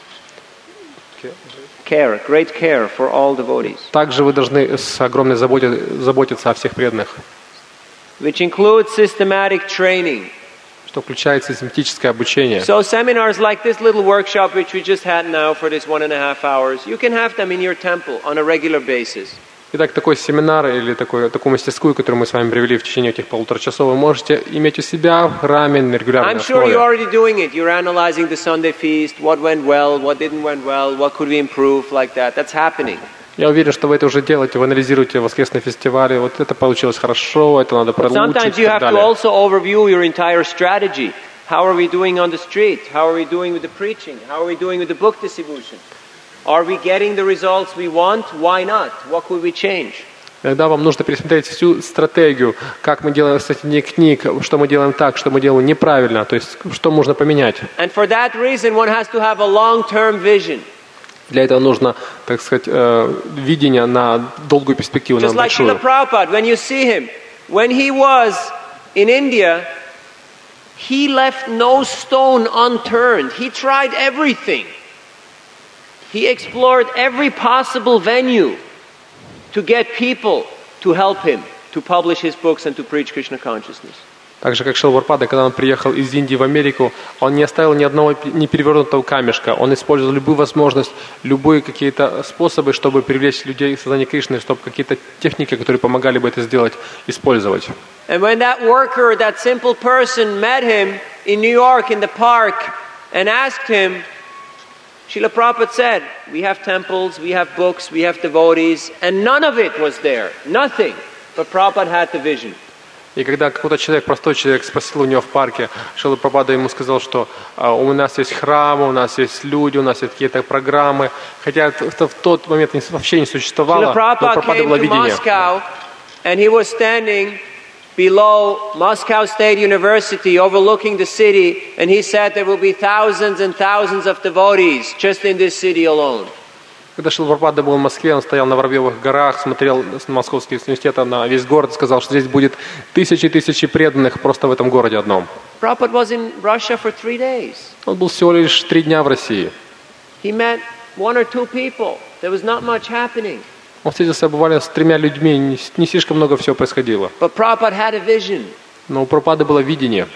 Care, great care for all devotees. Также вы должны с огромной заботой заботиться о всех преданных, which includes systematic training. что включает систематическое обучение. So seminars like this little workshop which we just had now for this one and a half hours, you can have them in your temple on a regular basis. Итак, такой семинар или такой, такую мастерскую, которую мы с вами провели в течение этих полутора часов, вы можете иметь у себя в храме на регулярной I'm sure основе. you're already doing it. You're analyzing the Sunday feast, what went well, what didn't went well, what could we improve, like that. That's happening. Я уверен, что вы это уже делаете, вы анализируете воскресные фестивали, вот это получилось хорошо, это надо But продолжить sometimes и you так have to далее. also overview your entire strategy. How are we doing on the street? How are we doing with the preaching? How are we doing with the book distribution? Are we getting the results we want? Why not? What could we change? Иногда вам нужно пересмотреть всю стратегию, как мы делаем с этими книг, что мы делаем так, что мы делаем неправильно, то есть что можно поменять. And for that reason, one has to have a long-term vision. Для этого нужно, так сказать, э, видение на долгую перспективу, на Just like большую. Srila Prabhupada, when you see him, when he was in India, he left no stone unturned. He tried everything. He explored every possible venue to get people to help him to publish his books and to preach Krishna consciousness. Так же, как Шрила Прабхупада, когда он приехал из Индии в Америку, он не оставил ни одного не перевернутого камешка. Он использовал любую возможность, любые какие-то способы, чтобы привлечь людей к сознанию Кришны, чтобы какие-то техники, которые помогали бы это сделать, использовать. And when that worker, that simple person met him in New York in the park and asked him, Srila Prabhupada said, we have temples, we have books, we have devotees, and none of it was there. Nothing. But Prabhupada had the vision. И когда какой-то человек, простой человек, спросил у него в парке, Шрила Прабхупада ему сказал, что а, у нас есть храмы, у нас есть люди, у нас есть какие-то программы, хотя это в тот момент вообще не существовало, но Srila Prabhupada Прабхупада came было to видение. Moscow, and he was standing below Moscow State University, overlooking the city, and he said there will be thousands and thousands of devotees just in this city alone. Когда Шрила Прабхупада был в Москве, он стоял на Воробьевых горах, смотрел с Московского университета на весь город, сказал, что здесь будет тысячи и тысячи преданных просто в этом городе одном. Prabhupada was in Russia for three days. Он был всего лишь три дня в России. He met one or two people. There was not much happening. Он встретился буквально с тремя людьми, не, не слишком много всего происходило. But Prabhupada had a vision. Но у Прабхупады было видение.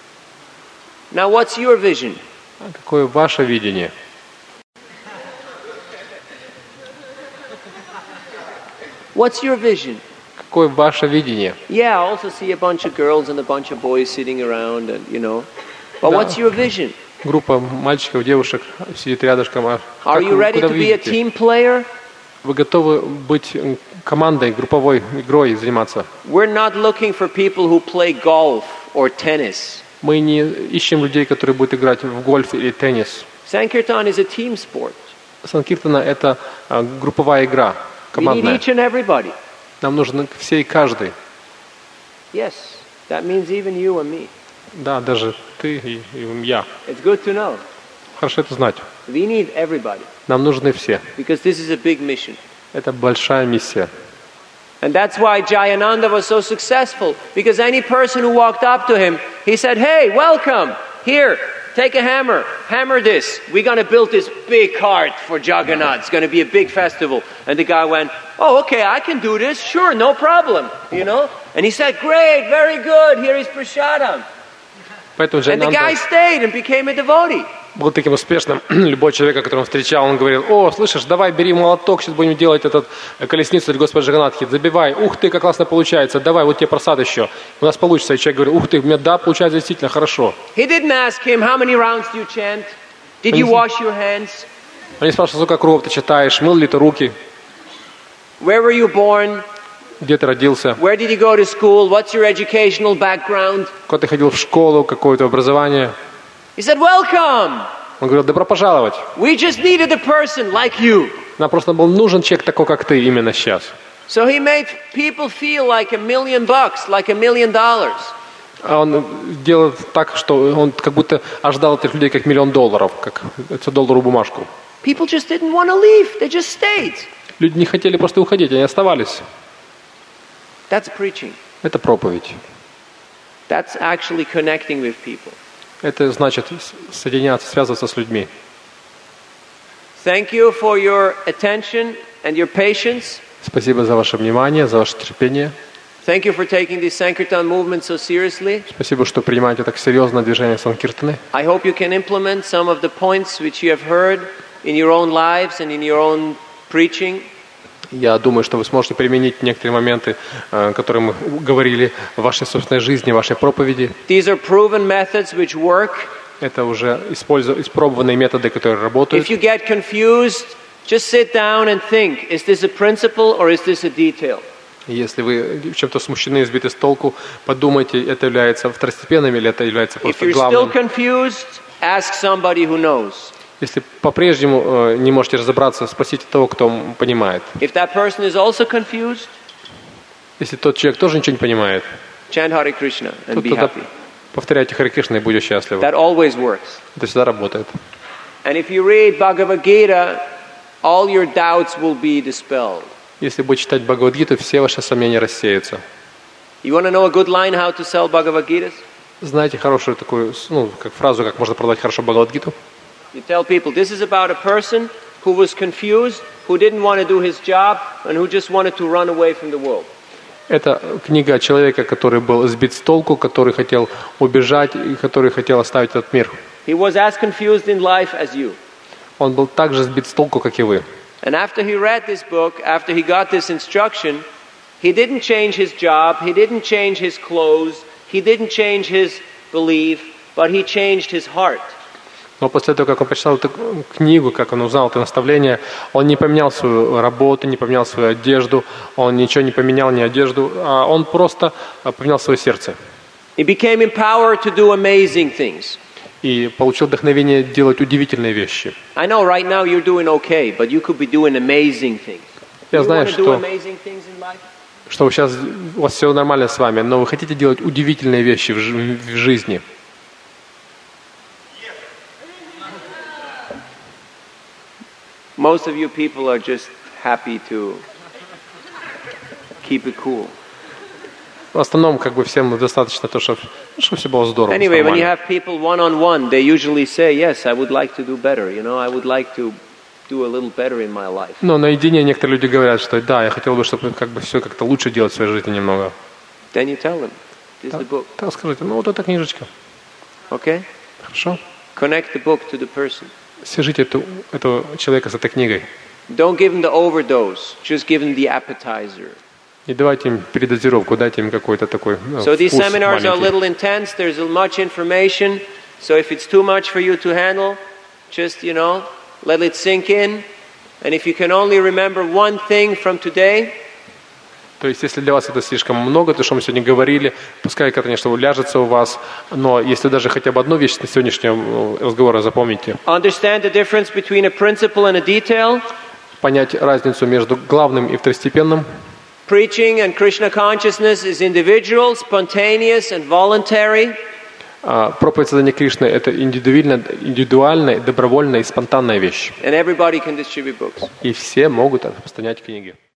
Now what's your vision? А какое ваше видение? What's your vision? Какое ваше видение? Yeah, I also see a bunch of girls and a bunch of boys sitting around and, you know. But Да. what's your vision? Группа мальчиков, девушек сидит рядышком. А Are как you вы, ready куда to вы be a видите? team player? Вы готовы быть м, командой, групповой игрой заниматься? We're not looking for people who play golf or tennis. Мы не ищем людей, которые будут играть в гольф или теннис. Sankirtan is a team sport. Санкиртана – это а, групповая игра, We need командная. each and everybody. Нам нужны все и каждый. Yes, that means even you and me. Да, даже ты и, и я. It's good to know. Хорошо это знать. We need everybody Нам нужны все. because this is a big mission. Это большая миссия. And that's why Jayananda was so successful, because any person who walked up to him, he said, hey, welcome, here, take a hammer, hammer this. We're going to build this big cart for Jagannath. It's going to be a big festival. And the guy went, oh, okay, I can do this. Sure, no problem, you know. And he said, great, very good, here is Prasadam. Поэтому And the guy Джайнанда stayed and became a devotee. был таким успешным. Любой человек, которого он встречал, он говорил: о, слышишь, давай бери молоток, сейчас будем делать этот э, колесницу для Господа Джаганнатхи, забивай, ух ты, как классно получается, давай, вот тебе просад еще, у нас получится. И человек говорит: ух ты, у меня да, получается действительно хорошо. He didn't ask him, how many rounds do you chant? Did you wash your hands? Они спрашивают: сколько кругов ты читаешь, мыл ли ты руки, Where were you born? где ты родился, Where did you go to school? What's your educational background? куда ты ходил в школу, какое-то образование. He said, welcome. Он говорил: добро пожаловать. We just needed a person like you. Нам просто был нужен человек такой, как ты, именно сейчас. So he made people feel like a million bucks, like a million dollars. А он делал так, что он как будто ожидал этих людей как миллион долларов, как сто долларов бумажку. People just didn't want to leave. They just stayed. Люди не хотели просто уходить, они оставались. That's preaching. Это проповедь. That's actually connecting with people. Это значит соединяться, связываться с людьми. Thank you for your attention and your patience. Спасибо за ваше внимание, за ваше терпение. Thank you for taking this Sankirtan movement so seriously. Спасибо, что принимаете так серьезно движение Санкиртаны. I hope you can implement some of the points which you have heard in your own lives and in your own preaching. Я думаю, что вы сможете применить некоторые моменты, которые мы говорили в вашей собственной жизни, в вашей проповеди. These are proven methods which work. Это уже использу- испробованные методы, которые работают. If you get confused, just sit down and think, is this a principle or is this a detail? Если вы чем-то смущены, сбиты с толку, подумайте, это является второстепенным или это является If просто you're still главным. confused, ask somebody who knows. Если по-прежнему э, не можете разобраться, спросите того, кто понимает. If that person is also confused, Если тот человек тоже ничего не понимает, chant Hare Krishna and то be тогда happy. повторяйте Харе Кришна и будете счастливы. That always works. Это всегда работает. And if you read Bhagavad Gita, all your doubts will be dispelled. Если будете читать Бхагавад-гиту, все ваши сомнения рассеются. You want to know a good line how to sell Bhagavad Gitas? Знаете хорошую такую, ну, как фразу, как можно продать хорошо Бхагавад-гиту? You tell people, this is about a person who was confused, who didn't want to do his job, and who just wanted to run away from the world. Это книга человека, который был сбит с толку, который хотел убежать и который хотел оставить этот мир. He was as confused in life as you. Он был так же сбит с толку, как и вы. And after he read this book, after he got this instruction, he didn't change his job, he didn't change his clothes, he didn't change his belief, but he changed his heart. Но после того, как он прочитал эту книгу, как он узнал это наставление, он не поменял свою работу, не поменял свою одежду, он ничего не поменял, ни одежду, а он просто поменял свое сердце. He became empowered to do amazing things. И получил вдохновение делать удивительные вещи. I know right now you're doing okay, but you could be doing amazing things. Я You знаю, want to do что, amazing things in life? что вы сейчас, у вас все нормально с вами, но вы хотите делать удивительные вещи в, жи- в жизни. Most of you people are just happy to keep it cool. В основном, как бы всем достаточно то, что, что все было здорово. Anyway, when you нормально. have people one-on-one, they usually say, yes, I would like to do better, you know, I would like to do a little better in my life. Но наедине некоторые люди говорят, что да, я хотел бы, чтобы как бы все как-то лучше делать в своей жизни немного. Then you tell them, this is the book, Так скажите, ну вот эта книжечка. okay? Хорошо? Connect the book to the person. Свяжите эту, этого человека с этой книгой. Don't give him the overdose, just give him the appetizer. Не давайте им передозировку, дайте им какой-то такой ну, So these вкус seminars are a маленький. little intense, there's much information, so if it's too much for you to handle, just, you know, let it sink in. And if you can only remember one thing from today, То есть, если для вас это слишком много, то, что мы сегодня говорили, пускай, конечно, ляжется у вас, но если даже хотя бы одну вещь на сегодняшнем разговоре запомните, understand the difference between a principle and a detail. понять разницу между главным и второстепенным. Preaching and Krishna consciousness is individual, spontaneous and voluntary. А проповедь создания Кришны – это индивидуальная, индивидуальная, добровольная и спонтанная вещь. And everybody can distribute books. И все могут распространять книги.